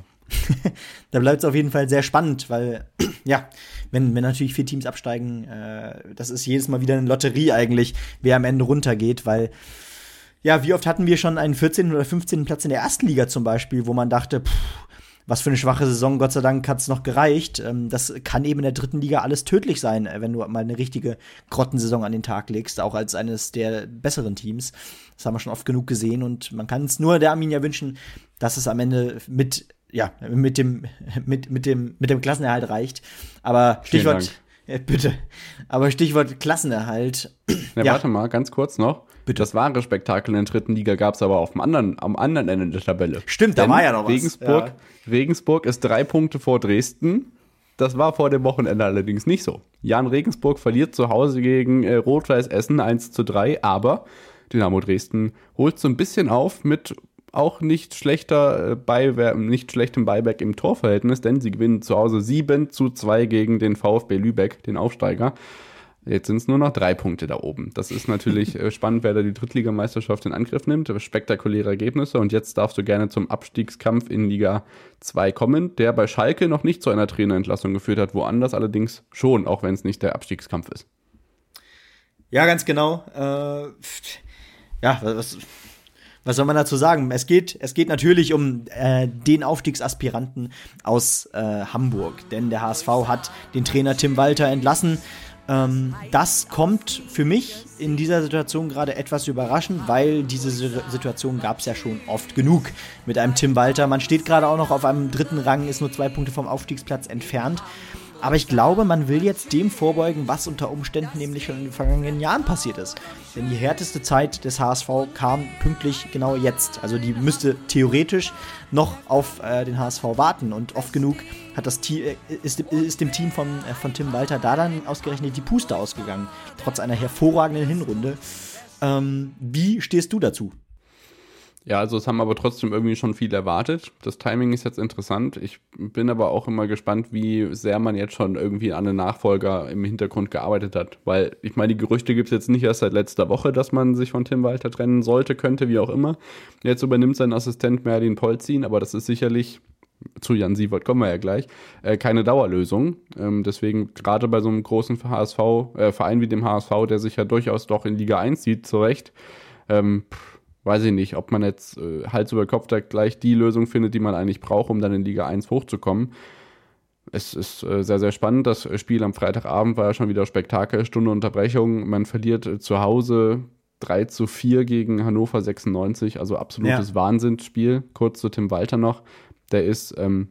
Da bleibt es auf jeden Fall sehr spannend, weil, ja, wenn natürlich 4 Teams absteigen, das ist jedes Mal wieder eine Lotterie eigentlich, wer am Ende runtergeht, weil, ja, wie oft hatten wir schon einen 14. oder 15. Platz in der ersten Liga zum Beispiel, wo man dachte, was für eine schwache Saison, Gott sei Dank hat es noch gereicht. Das kann eben in der dritten Liga alles tödlich sein, wenn du mal eine richtige Grottensaison an den Tag legst, auch als eines der besseren Teams. Das haben wir schon oft genug gesehen und man kann es nur der Arminia wünschen, dass es am Ende mit dem Klassenerhalt reicht. Aber Stichwort, bitte. Aber Stichwort Klassenerhalt. Ja, warte mal, ganz kurz noch. Bitte. Das wahre Spektakel in der dritten Liga gab es aber am anderen Ende der Tabelle. Stimmt, da war ja noch was. Regensburg ist 3 Punkte vor Dresden. Das war vor dem Wochenende allerdings nicht so. Jan Regensburg verliert zu Hause gegen Rot-Weiß Essen 1:3, aber Dynamo Dresden holt so ein bisschen auf mit auch nicht schlechtem Beiwerk im Torverhältnis, denn sie gewinnen zu Hause 7:2 gegen den VfB Lübeck, den Aufsteiger. Jetzt sind es nur noch 3 Punkte da oben. Das ist natürlich spannend, wer da die Drittligameisterschaft in Angriff nimmt. Spektakuläre Ergebnisse. Und jetzt darfst du gerne zum Abstiegskampf in Liga 2 kommen, der bei Schalke noch nicht zu einer Trainerentlassung geführt hat, woanders allerdings schon, auch wenn es nicht der Abstiegskampf ist. Ja, ganz genau. Was soll man dazu sagen? Es geht natürlich um den Aufstiegsaspiranten aus Hamburg, denn der HSV hat den Trainer Tim Walter entlassen. Das kommt für mich in dieser Situation gerade etwas überraschend, weil diese Situation gab es ja schon oft genug mit einem Tim Walter. Man steht gerade auch noch auf einem 3. Rang, ist nur 2 Punkte vom Aufstiegsplatz entfernt. Aber ich glaube, man will jetzt dem vorbeugen, was unter Umständen nämlich schon in den vergangenen Jahren passiert ist. Denn die härteste Zeit des HSV kam pünktlich genau jetzt. Also die müsste theoretisch noch auf den HSV warten. Und oft genug hat ist dem Team von Tim Walter da dann ausgerechnet die Puste ausgegangen. Trotz einer hervorragenden Hinrunde. Wie stehst du dazu? Ja, also es haben aber trotzdem irgendwie schon viel erwartet. Das Timing ist jetzt interessant. Ich bin aber auch immer gespannt, wie sehr man jetzt schon irgendwie an einen Nachfolger im Hintergrund gearbeitet hat. Weil, ich meine, die Gerüchte gibt es jetzt nicht erst seit letzter Woche, dass man sich von Tim Walter trennen sollte, könnte, wie auch immer. Jetzt übernimmt sein Assistent Merlin Polzin, aber das ist sicherlich, zu Jan Siewert kommen wir ja gleich, keine Dauerlösung. Deswegen gerade bei so einem großen Verein wie dem HSV, der sich ja durchaus doch in Liga 1 sieht, zurecht, weiß ich nicht, ob man jetzt Hals über Kopf da gleich die Lösung findet, die man eigentlich braucht, um dann in Liga 1 hochzukommen. Es ist sehr, sehr spannend. Das Spiel am Freitagabend war ja schon wieder Spektakel, Stunde Unterbrechung. Man verliert zu Hause 3:4 gegen Hannover 96, also absolutes Wahnsinnsspiel. Kurz zu Tim Walter noch. Der ist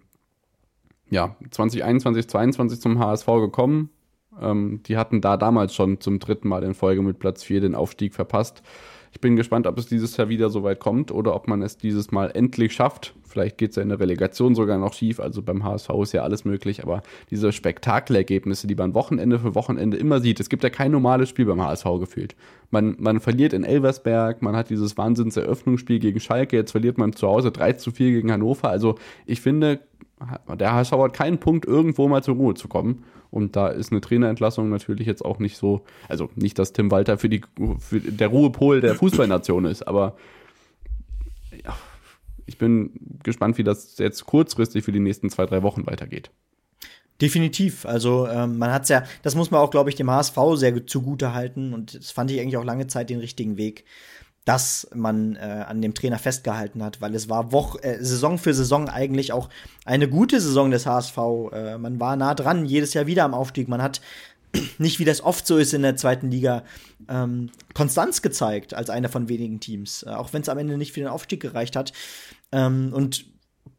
2021, 22 zum HSV gekommen. Die hatten da damals schon zum 3. Mal in Folge mit Platz 4 den Aufstieg verpasst. Ich bin gespannt, ob es dieses Jahr wieder so weit kommt oder ob man es dieses Mal endlich schafft. Vielleicht geht es ja in der Relegation sogar noch schief. Also beim HSV ist ja alles möglich. Aber diese Spektakelergebnisse, die man Wochenende für Wochenende immer sieht. Es gibt ja kein normales Spiel beim HSV gefühlt. Man verliert in Elversberg, man hat dieses Wahnsinnseröffnungsspiel gegen Schalke. Jetzt verliert man zu Hause 3:4 gegen Hannover. Also ich finde, der HSV hat keinen Punkt, irgendwo mal zur Ruhe zu kommen. Und da ist eine Trainerentlassung natürlich jetzt auch nicht so, also nicht, dass Tim Walter für der Ruhepol der Fußballnation ist, aber ja, ich bin gespannt, wie das jetzt kurzfristig für die nächsten 2-3 Wochen weitergeht. Definitiv, also man hat's ja, das muss man auch, glaube ich, dem HSV sehr zugute halten und das fand ich eigentlich auch lange Zeit den richtigen Weg, dass man an dem Trainer festgehalten hat, weil es war Saison für Saison eigentlich auch eine gute Saison des HSV. Man war nah dran, jedes Jahr wieder am Aufstieg. Man hat nicht, wie das oft so ist in der 2. Liga, Konstanz gezeigt als einer von wenigen Teams, auch wenn es am Ende nicht für den Aufstieg gereicht hat. Und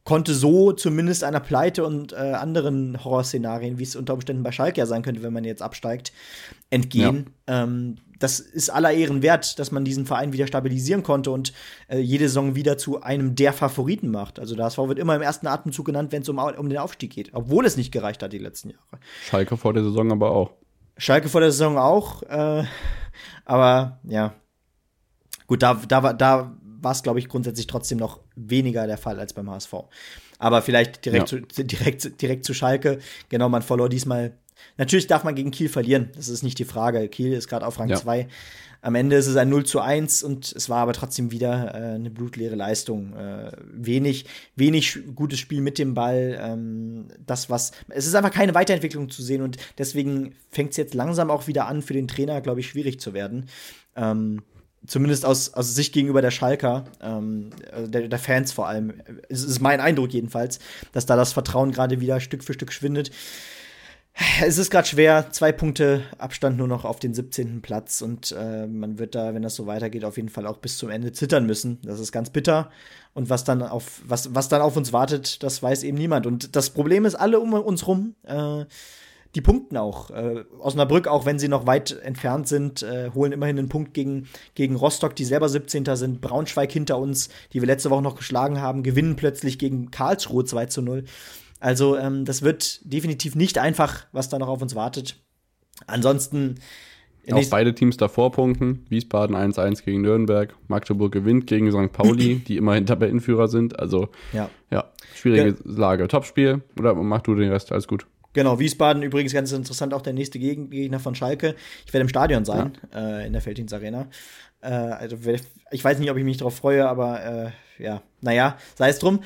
konnte so zumindest einer Pleite und anderen Horrorszenarien, wie es unter Umständen bei Schalke ja sein könnte, wenn man jetzt absteigt, entgehen. Ja. Das ist aller Ehren wert, dass man diesen Verein wieder stabilisieren konnte und jede Saison wieder zu einem der Favoriten macht. Also der HSV wird immer im ersten Atemzug genannt, wenn es um den Aufstieg geht, obwohl es nicht gereicht hat die letzten Jahre. Schalke vor der Saison aber auch. Schalke vor der Saison auch, aber ja, gut, da war es, glaube ich, grundsätzlich trotzdem noch weniger der Fall als beim HSV. Aber vielleicht direkt zu Schalke. Genau, man verlor diesmal. Natürlich darf man gegen Kiel verlieren, das ist nicht die Frage. Kiel ist gerade auf Rang 2. Am Ende ist es ein 0:1 und es war aber trotzdem wieder eine blutleere Leistung. Wenig gutes Spiel mit dem Ball. Es ist einfach keine Weiterentwicklung zu sehen und deswegen fängt es jetzt langsam auch wieder an, für den Trainer, glaube ich, schwierig zu werden. Zumindest aus Sicht gegenüber der Schalker, der Fans vor allem. Es ist mein Eindruck jedenfalls, dass da das Vertrauen gerade wieder Stück für Stück schwindet. Es ist gerade schwer, 2 Punkte Abstand nur noch auf den 17. Platz und man wird da, wenn das so weitergeht, auf jeden Fall auch bis zum Ende zittern müssen. Das ist ganz bitter. Und was dann auf uns wartet, das weiß eben niemand. Und das Problem ist, alle um uns rum, die punkten auch. Osnabrück, auch wenn sie noch weit entfernt sind, holen immerhin einen Punkt gegen Rostock, die selber 17. sind. Braunschweig hinter uns, die wir letzte Woche noch geschlagen haben, gewinnen plötzlich gegen Karlsruhe 2:0. Also das wird definitiv nicht einfach, was da noch auf uns wartet. Ansonsten auch beide Teams davor punkten. Wiesbaden 1:1 gegen Nürnberg. Magdeburg gewinnt gegen St. Pauli, die immerhin Tabellenführer sind. Also ja, schwierige Lage. Topspiel, oder mach du den Rest? Alles gut. Genau, Wiesbaden übrigens ganz interessant, auch der nächste Gegner von Schalke. Ich werde im Stadion sein, in der Felddienst Arena. Also ich weiß nicht, ob ich mich darauf freue, aber sei es drum.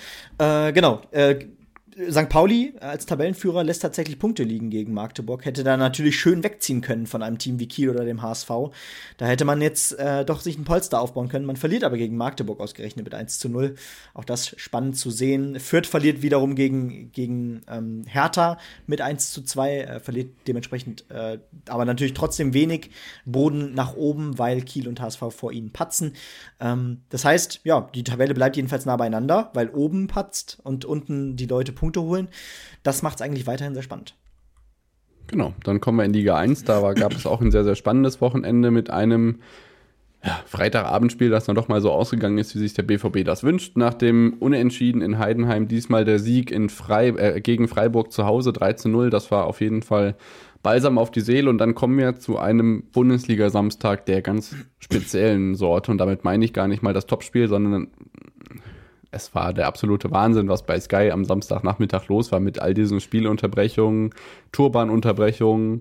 St. Pauli als Tabellenführer lässt tatsächlich Punkte liegen gegen Magdeburg. Hätte da natürlich schön wegziehen können von einem Team wie Kiel oder dem HSV. Da hätte man jetzt doch sich ein Polster aufbauen können. Man verliert aber gegen Magdeburg ausgerechnet mit 1:0. Auch das spannend zu sehen. Fürth verliert wiederum gegen Hertha mit 1:2. Verliert dementsprechend aber natürlich trotzdem wenig Boden nach oben, weil Kiel und HSV vor ihnen patzen. Das heißt, ja, die Tabelle bleibt jedenfalls nah beieinander, weil oben patzt und unten die Leute Punkte holen. Das macht es eigentlich weiterhin sehr spannend. Genau, dann kommen wir in Liga 1. Da gab es auch ein sehr, sehr spannendes Wochenende mit einem Freitagabendspiel, das dann doch mal so ausgegangen ist, wie sich der BVB das wünscht. Nach dem Unentschieden in Heidenheim diesmal der Sieg gegen Freiburg zu Hause 3:0. Das war auf jeden Fall Balsam auf die Seele. Und dann kommen wir zu einem Bundesliga-Samstag der ganz speziellen Sorte. Und damit meine ich gar nicht mal das Topspiel, sondern es war der absolute Wahnsinn, was bei Sky am Samstagnachmittag los war mit all diesen Spielunterbrechungen, Turbanunterbrechungen.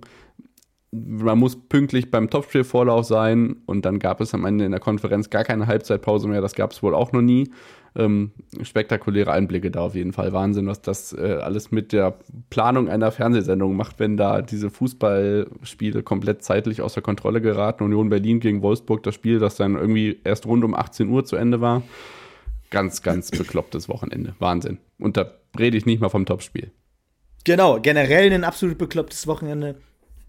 Man muss pünktlich beim Topspielvorlauf sein und dann gab es am Ende in der Konferenz gar keine Halbzeitpause mehr. Das gab es wohl auch noch nie. Spektakuläre Einblicke da auf jeden Fall. Wahnsinn, was das alles mit der Planung einer Fernsehsendung macht, wenn da diese Fußballspiele komplett zeitlich außer Kontrolle geraten. Union Berlin gegen Wolfsburg, das Spiel, das dann irgendwie erst rund um 18 Uhr zu Ende war. Ganz, ganz beklopptes Wochenende. Wahnsinn. Und da rede ich nicht mal vom Topspiel. Genau, generell ein absolut beklopptes Wochenende.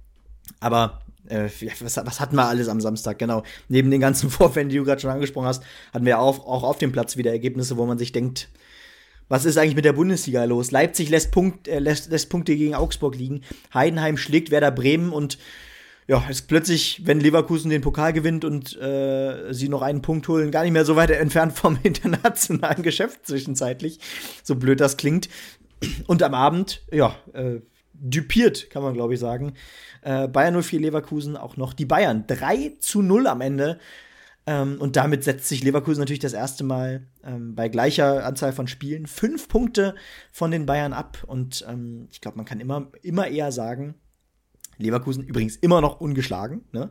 Aber was hatten wir alles am Samstag? Genau. Neben den ganzen Vorfällen, die du gerade schon angesprochen hast, hatten wir auch auf dem Platz wieder Ergebnisse, wo man sich denkt, was ist eigentlich mit der Bundesliga los? Leipzig lässt Punkte gegen Augsburg liegen. Heidenheim schlägt Werder Bremen und ja, ist plötzlich, wenn Leverkusen den Pokal gewinnt und sie noch einen Punkt holen, gar nicht mehr so weit entfernt vom internationalen Geschäft zwischenzeitlich. So blöd das klingt. Und am Abend, düpiert, kann man glaube ich sagen. Bayern 04 Leverkusen auch noch die Bayern. 3:0 am Ende. Und damit setzt sich Leverkusen natürlich das erste Mal bei gleicher Anzahl von Spielen 5 Punkte von den Bayern ab. Und ich glaube, man kann immer eher sagen, Leverkusen übrigens immer noch ungeschlagen. Ne?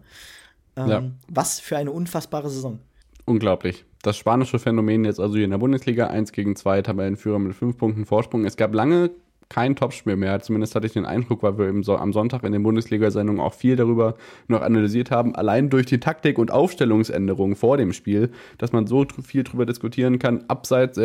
Was für eine unfassbare Saison. Unglaublich. Das spanische Phänomen jetzt also hier in der Bundesliga. 1:2 Tabellenführer mit 5 Punkten Vorsprung. Es gab lange kein Topspiel mehr. Zumindest hatte ich den Eindruck, weil wir am Sonntag in den Bundesliga-Sendungen auch viel darüber noch analysiert haben. Allein durch die Taktik- und Aufstellungsänderungen vor dem Spiel, dass man so viel drüber diskutieren kann, abseits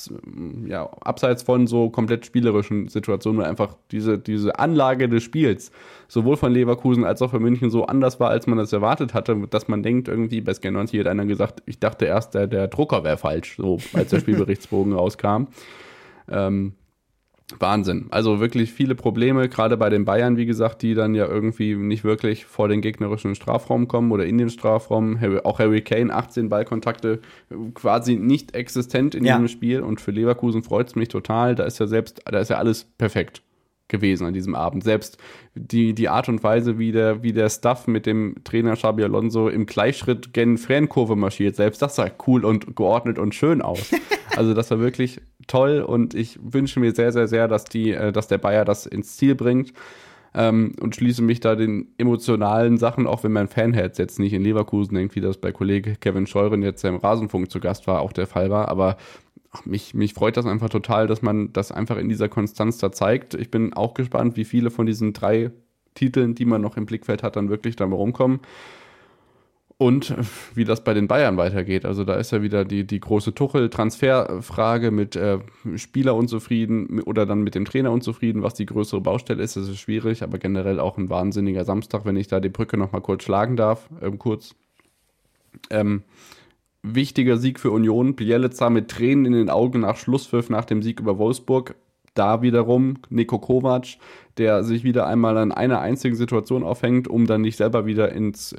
von so komplett spielerischen Situationen, weil einfach diese Anlage des Spiels sowohl von Leverkusen als auch von München so anders war, als man das erwartet hatte, dass man denkt, irgendwie bei Sky 90 hat einer gesagt, ich dachte erst, der Drucker wäre falsch, so als der Spielberichtsbogen rauskam. Wahnsinn. Also wirklich viele Probleme, gerade bei den Bayern, wie gesagt, die dann ja irgendwie nicht wirklich vor den gegnerischen Strafraum kommen oder in den Strafraum. Auch Harry Kane, 18 Ballkontakte, quasi nicht existent in diesem Spiel. Und für Leverkusen freut es mich total. Da ist ja alles perfekt gewesen an diesem Abend. Selbst die Art und Weise, wie der Staff mit dem Trainer Xabi Alonso im Gleichschritt gen Fankurve marschiert, selbst das sah cool und geordnet und schön aus. Also das war wirklich toll und ich wünsche mir sehr, sehr, sehr, dass der Bayer das ins Ziel bringt und schließe mich da den emotionalen Sachen, auch wenn mein Fanherz jetzt nicht in Leverkusen denkt, wie das bei Kollege Kevin Scheuren jetzt im Rasenfunk zu Gast war, auch der Fall war, aber mich freut das einfach total, dass man das einfach in dieser Konstanz da zeigt. Ich bin auch gespannt, wie viele von diesen 3 Titeln, die man noch im Blickfeld hat, dann wirklich da rumkommen. Und wie das bei den Bayern weitergeht. Also da ist ja wieder die große Tuchel-Transferfrage mit Spieler unzufrieden oder dann mit dem Trainer unzufrieden, was die größere Baustelle ist. Das ist schwierig, aber generell auch ein wahnsinniger Samstag, wenn ich da die Brücke nochmal kurz schlagen darf. Wichtiger Sieg für Union. Bjelica mit Tränen in den Augen nach Schlusspfiff nach dem Sieg über Wolfsburg. Da wiederum Niko Kovac, der sich wieder einmal an einer einzigen Situation aufhängt, um dann nicht selber wieder ins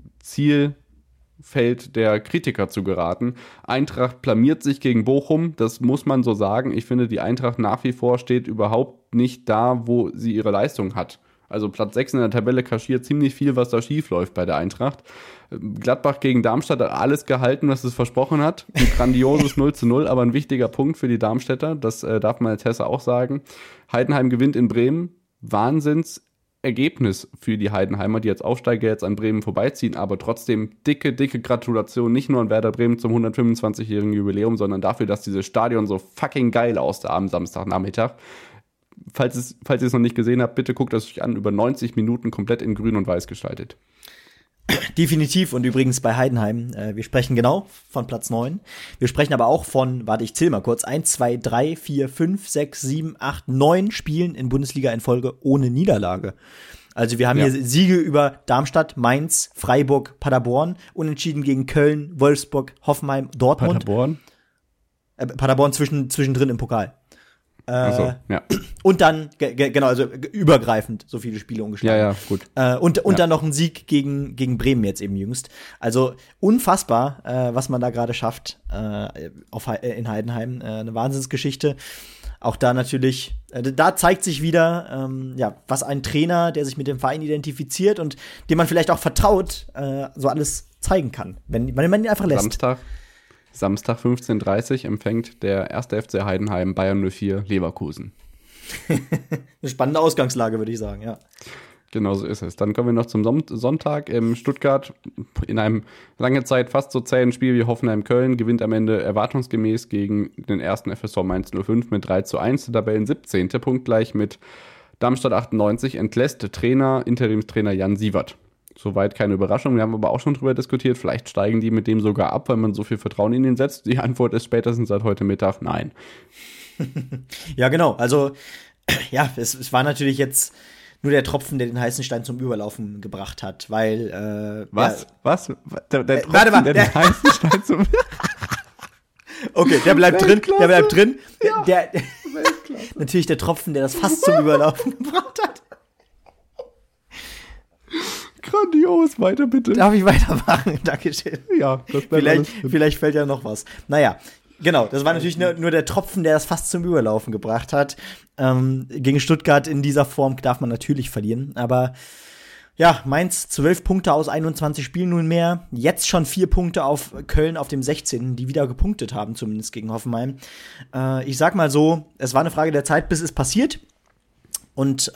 Zielfeld der Kritiker zu geraten. Eintracht blamiert sich gegen Bochum, das muss man so sagen. Ich finde, die Eintracht nach wie vor steht überhaupt nicht da, wo sie ihre Leistung hat. Also Platz 6 in der Tabelle kaschiert ziemlich viel, was da schief läuft bei der Eintracht. Gladbach gegen Darmstadt hat alles gehalten, was es versprochen hat. Ein grandioses 0:0, aber ein wichtiger Punkt für die Darmstädter. Das darf man als Hesse auch sagen. Heidenheim gewinnt in Bremen. Wahnsinnsergebnis für die Heidenheimer, die als Aufsteiger jetzt an Bremen vorbeiziehen. Aber trotzdem dicke Gratulation. Nicht nur an Werder Bremen zum 125-jährigen Jubiläum, sondern dafür, dass dieses Stadion so fucking geil aussah am Samstagnachmittag. Falls ihr es noch nicht gesehen habt, bitte guckt es euch an. Über 90 Minuten komplett in grün und weiß gestaltet. Definitiv. Und übrigens bei Heidenheim, wir sprechen genau von Platz 9. Wir sprechen aber auch von, ich zähle mal kurz, 1, 2, 3, 4, 5, 6, 7, 8, 9 Spielen in Bundesliga in Folge ohne Niederlage. Also wir haben hier Siege über Darmstadt, Mainz, Freiburg, Paderborn, unentschieden gegen Köln, Wolfsburg, Hoffenheim, Dortmund. Paderborn zwischendrin im Pokal. Achso, ja. Und dann, genau, also übergreifend so viele Spiele ungeschlagen. Ja, gut. Und dann noch ein Sieg gegen Bremen jetzt eben jüngst. Also unfassbar, was man da gerade schafft in Heidenheim. Eine Wahnsinnsgeschichte. Auch da natürlich, da zeigt sich wieder, was ein Trainer, der sich mit dem Verein identifiziert und dem man vielleicht auch vertraut, so alles zeigen kann, wenn man ihn einfach lässt. Samstag 15:30 empfängt der 1. FC Heidenheim Bayern 04 Leverkusen. Eine spannende Ausgangslage, würde ich sagen, ja. Genau so ist es. Dann kommen wir noch zum Sonntag in Stuttgart. In einem lange Zeit fast so zähen Spiel wie Hoffenheim-Köln gewinnt am Ende erwartungsgemäß gegen den ersten FSV Mainz 05 mit 3:1. Tabellen 17. punktgleich mit Darmstadt 98 entlässt Interimstrainer Jan Siewert. Soweit keine Überraschung. Wir haben aber auch schon drüber diskutiert. Vielleicht steigen die mit dem sogar ab, weil man so viel Vertrauen in ihn setzt. Die Antwort ist spätestens seit heute Mittag nein. Ja, genau. Also, ja, es war natürlich jetzt nur der Tropfen, der den heißen Stein zum Überlaufen gebracht hat, weil Was? Der Tropfen, warte, der den heißen Stein zum Okay, der bleibt drin. Ja, Natürlich der Tropfen, der das Fass zum Überlaufen gebracht hat. Grandios, weiter bitte. Darf ich weitermachen? Dankeschön. Ja, das bleibt vielleicht fällt ja noch was. Naja, genau, das war natürlich nur der Tropfen, der das fast zum Überlaufen gebracht hat. Gegen Stuttgart in dieser Form darf man natürlich verlieren. Aber ja, Mainz 12 Punkte aus 21 Spielen nunmehr. Jetzt schon 4 Punkte auf Köln auf dem 16., die wieder gepunktet haben, zumindest gegen Hoffenheim. Ich sag mal so, es war eine Frage der Zeit, bis es passiert. Und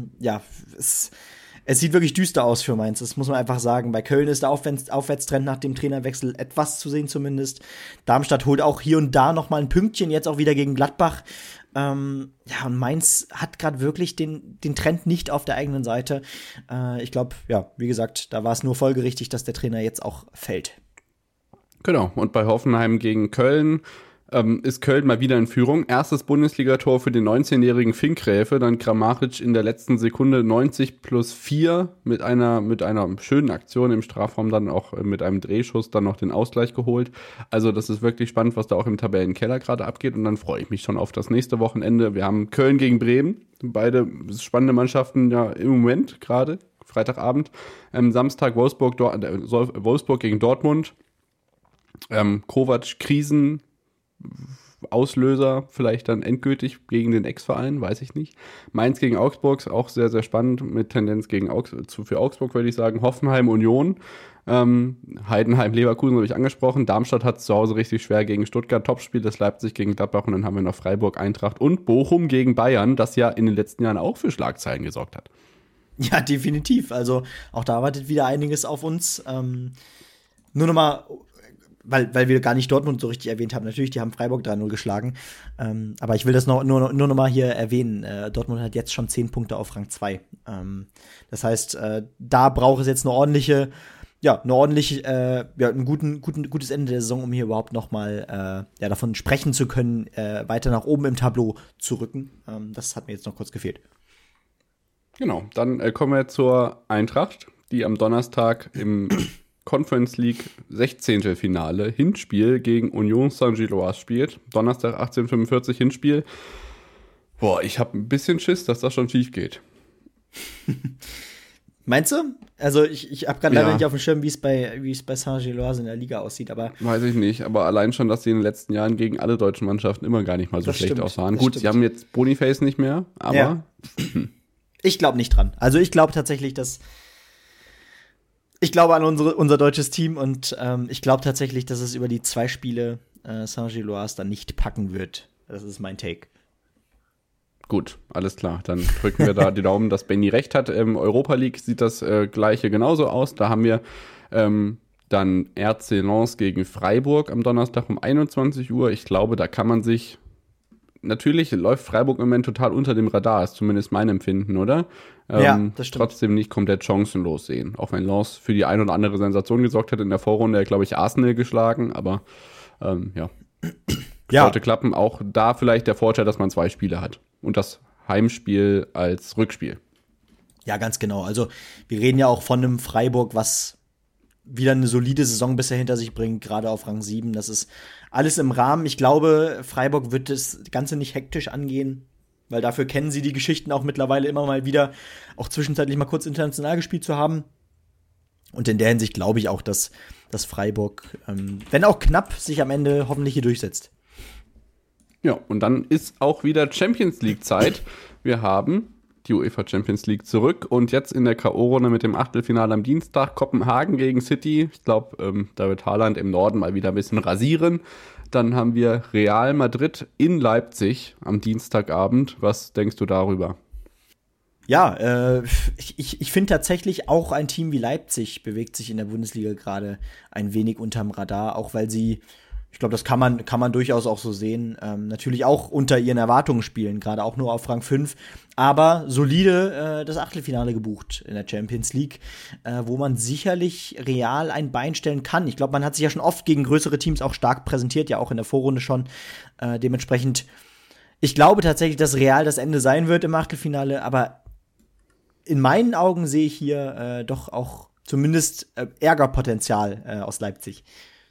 es sieht wirklich düster aus für Mainz, das muss man einfach sagen. Bei Köln ist der Aufwärtstrend nach dem Trainerwechsel etwas zu sehen zumindest. Darmstadt holt auch hier und da noch mal ein Pünktchen, jetzt auch wieder gegen Gladbach. Und Mainz hat gerade wirklich den Trend nicht auf der eigenen Seite. Ich glaube, wie gesagt, da war es nur folgerichtig, dass der Trainer jetzt auch fällt. Genau, und bei Hoffenheim gegen Köln ist Köln mal wieder in Führung. Erstes Bundesligator für den 19-jährigen Finkgräfe, dann Kramaric in der letzten Sekunde 90+4 mit einer schönen Aktion im Strafraum, dann auch mit einem Drehschuss dann noch den Ausgleich geholt. Also das ist wirklich spannend, was da auch im Tabellenkeller gerade abgeht, und dann freue ich mich schon auf das nächste Wochenende. Wir haben Köln gegen Bremen, beide spannende Mannschaften ja im Moment gerade, Freitagabend. Samstag Wolfsburg gegen Dortmund. Kovac Krisenauslöser vielleicht dann endgültig gegen den Ex-Verein, weiß ich nicht. Mainz gegen Augsburg, auch sehr, sehr spannend, mit Tendenz für Augsburg, würde ich sagen. Hoffenheim, Union, Heidenheim, Leverkusen habe ich angesprochen. Darmstadt hat es zu Hause richtig schwer gegen Stuttgart, Topspiel, das Leipzig gegen Gladbach, und dann haben wir noch Freiburg, Eintracht und Bochum gegen Bayern, das ja in den letzten Jahren auch für Schlagzeilen gesorgt hat. Ja, definitiv. Also auch da wartet wieder einiges auf uns. Nur nochmal, weil wir gar nicht Dortmund so richtig erwähnt haben. Natürlich, die haben Freiburg 3-0 geschlagen. Aber ich will das nur noch mal hier erwähnen. Dortmund hat jetzt schon 10 Punkte auf Rang 2. Das heißt, da braucht es jetzt ein gutes Ende der Saison, um hier überhaupt noch mal davon sprechen zu können, weiter nach oben im Tableau zu rücken. Das hat mir jetzt noch kurz gefehlt. Genau, dann kommen wir zur Eintracht, die am Donnerstag im Conference League 16. Finale Hinspiel gegen Union Saint-Gilloise spielt. Donnerstag 18:45 Hinspiel. Boah, ich habe ein bisschen Schiss, dass das schon schief geht. Meinst du? Also ich habe gerade leider nicht auf dem Schirm, wie es bei Saint-Gilloise in der Liga aussieht, aber weiß ich nicht, aber allein schon, dass sie in den letzten Jahren gegen alle deutschen Mannschaften immer gar nicht mal so schlecht aussahen. Gut, sie haben jetzt Boniface nicht mehr, aber ja. Ich glaube nicht dran. Also ich glaube tatsächlich, ich glaube an unser deutsches Team, und ich glaube tatsächlich, dass es über die 2 Spiele Saint-Gilloise dann nicht packen wird. Das ist mein Take. Gut, alles klar. Dann drücken wir da die Daumen, dass Benny recht hat. Europa League sieht das Gleiche genauso aus. Da haben wir dann RC Lens gegen Freiburg am Donnerstag um 21 Uhr. Ich glaube, da kann man sich natürlich läuft Freiburg im Moment total unter dem Radar, ist zumindest mein Empfinden, oder? Ja, das stimmt. Trotzdem nicht komplett chancenlos sehen. Auch wenn Lens für die ein oder andere Sensation gesorgt hat in der Vorrunde, glaube ich, Arsenal geschlagen, aber sollte klappen. Auch da vielleicht der Vorteil, dass man 2 Spiele hat und das Heimspiel als Rückspiel. Ja, ganz genau. Also wir reden ja auch von einem Freiburg, was wieder eine solide Saison bisher hinter sich bringt, gerade auf Rang 7. Das ist alles im Rahmen. Ich glaube, Freiburg wird das Ganze nicht hektisch angehen, weil dafür kennen sie die Geschichten auch mittlerweile immer mal wieder, auch zwischenzeitlich mal kurz international gespielt zu haben. Und in der Hinsicht glaube ich auch, dass Freiburg, wenn auch knapp, sich am Ende hoffentlich hier durchsetzt. Ja, und dann ist auch wieder Champions League Zeit. Wir haben die UEFA Champions League zurück, und jetzt in der K.O.-Runde mit dem Achtelfinale am Dienstag Kopenhagen gegen City. Ich glaube, da wird Haaland im Norden mal wieder ein bisschen rasieren. Dann haben wir Real Madrid in Leipzig am Dienstagabend. Was denkst du darüber? Ja, ich finde tatsächlich auch ein Team wie Leipzig bewegt sich in der Bundesliga gerade ein wenig unterm Radar, auch weil sie, ich glaube, das kann man durchaus auch so sehen, natürlich auch unter ihren Erwartungen spielen, gerade auch nur auf Rang 5, aber solide das Achtelfinale gebucht in der Champions League, wo man sicherlich Real ein Bein stellen kann. Ich glaube, man hat sich ja schon oft gegen größere Teams auch stark präsentiert, ja auch in der Vorrunde schon. Dementsprechend, ich glaube tatsächlich, dass Real das Ende sein wird im Achtelfinale, aber in meinen Augen sehe ich hier doch auch zumindest Ärgerpotenzial aus Leipzig.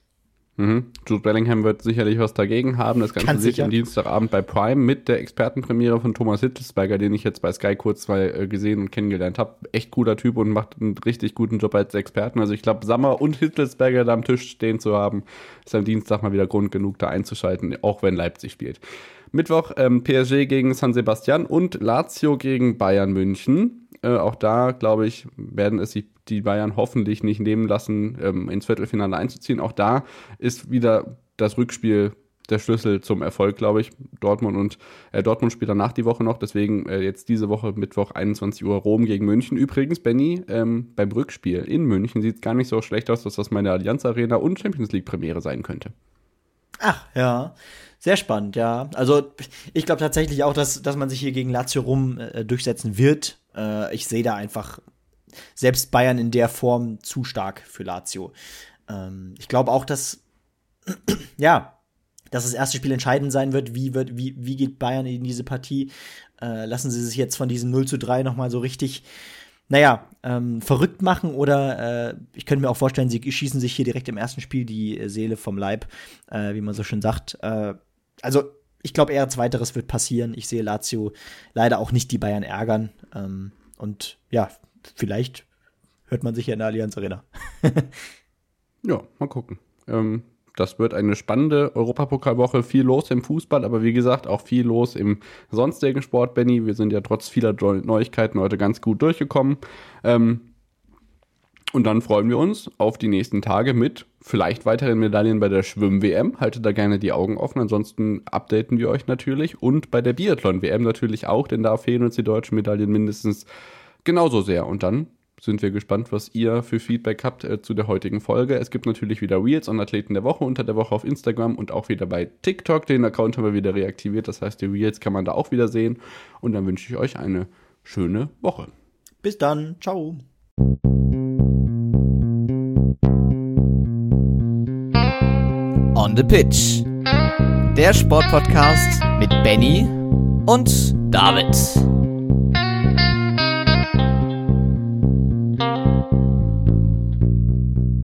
Jude Bellingham wird sicherlich was dagegen haben. Das Ganze sehe ich am Dienstagabend bei Prime mit der Expertenpremiere von Thomas Hitzelsberger, den ich jetzt bei Sky kurz mal gesehen und kennengelernt habe. Echt cooler Typ und macht einen richtig guten Job als Experten. Also ich glaube, Sammer und Hitzelsberger da am Tisch stehen zu haben, ist am Dienstag mal wieder Grund genug, da einzuschalten, auch wenn Leipzig spielt. Mittwoch PSG gegen San Sebastian und Lazio gegen Bayern München. Auch da, glaube ich, werden es sich die Bayern hoffentlich nicht nehmen lassen, ins Viertelfinale einzuziehen. Auch da ist wieder das Rückspiel der Schlüssel zum Erfolg, glaube ich. Dortmund spielt danach die Woche noch, deswegen jetzt diese Woche Mittwoch 21 Uhr Rom gegen München. Übrigens, Benny, beim Rückspiel in München sieht es gar nicht so schlecht aus, dass das meine Allianz Arena und Champions League Premiere sein könnte. Ach, ja. Sehr spannend, ja. Also ich glaube tatsächlich auch, dass man sich hier gegen Lazio Rom durchsetzen wird. Ich sehe da einfach selbst Bayern in der Form zu stark für Lazio. Ich glaube auch, dass dass das erste Spiel entscheidend sein wird. Wie geht Bayern in diese Partie? Lassen sie sich jetzt von diesem 0:3 nochmal so richtig, verrückt machen? Oder ich könnte mir auch vorstellen, sie schießen sich hier direkt im ersten Spiel die Seele vom Leib, wie man so schön sagt. Also ich glaube eher Zweiteres wird passieren. Ich sehe Lazio leider auch nicht die Bayern ärgern. Und ja, vielleicht hört man sich ja in der Allianz Arena. Ja, mal gucken. Das wird eine spannende Europapokalwoche. Viel los im Fußball, aber wie gesagt, auch viel los im sonstigen Sport, Benny. Wir sind ja trotz vieler Neuigkeiten heute ganz gut durchgekommen. Und dann freuen wir uns auf die nächsten Tage mit vielleicht weiteren Medaillen bei der Schwimm-WM. Haltet da gerne die Augen offen, ansonsten updaten wir euch natürlich. Und bei der Biathlon-WM natürlich auch, denn da fehlen uns die deutschen Medaillen mindestens genauso sehr. Und dann sind wir gespannt, was ihr für Feedback habt zu der heutigen Folge. Es gibt natürlich wieder Reels und Athleten der Woche unter der Woche auf Instagram und auch wieder bei TikTok. Den Account haben wir wieder reaktiviert, das heißt, die Reels kann man da auch wieder sehen. Und dann wünsche ich euch eine schöne Woche. Bis dann, ciao. On the Pitch. Der Sportpodcast mit Benny und David.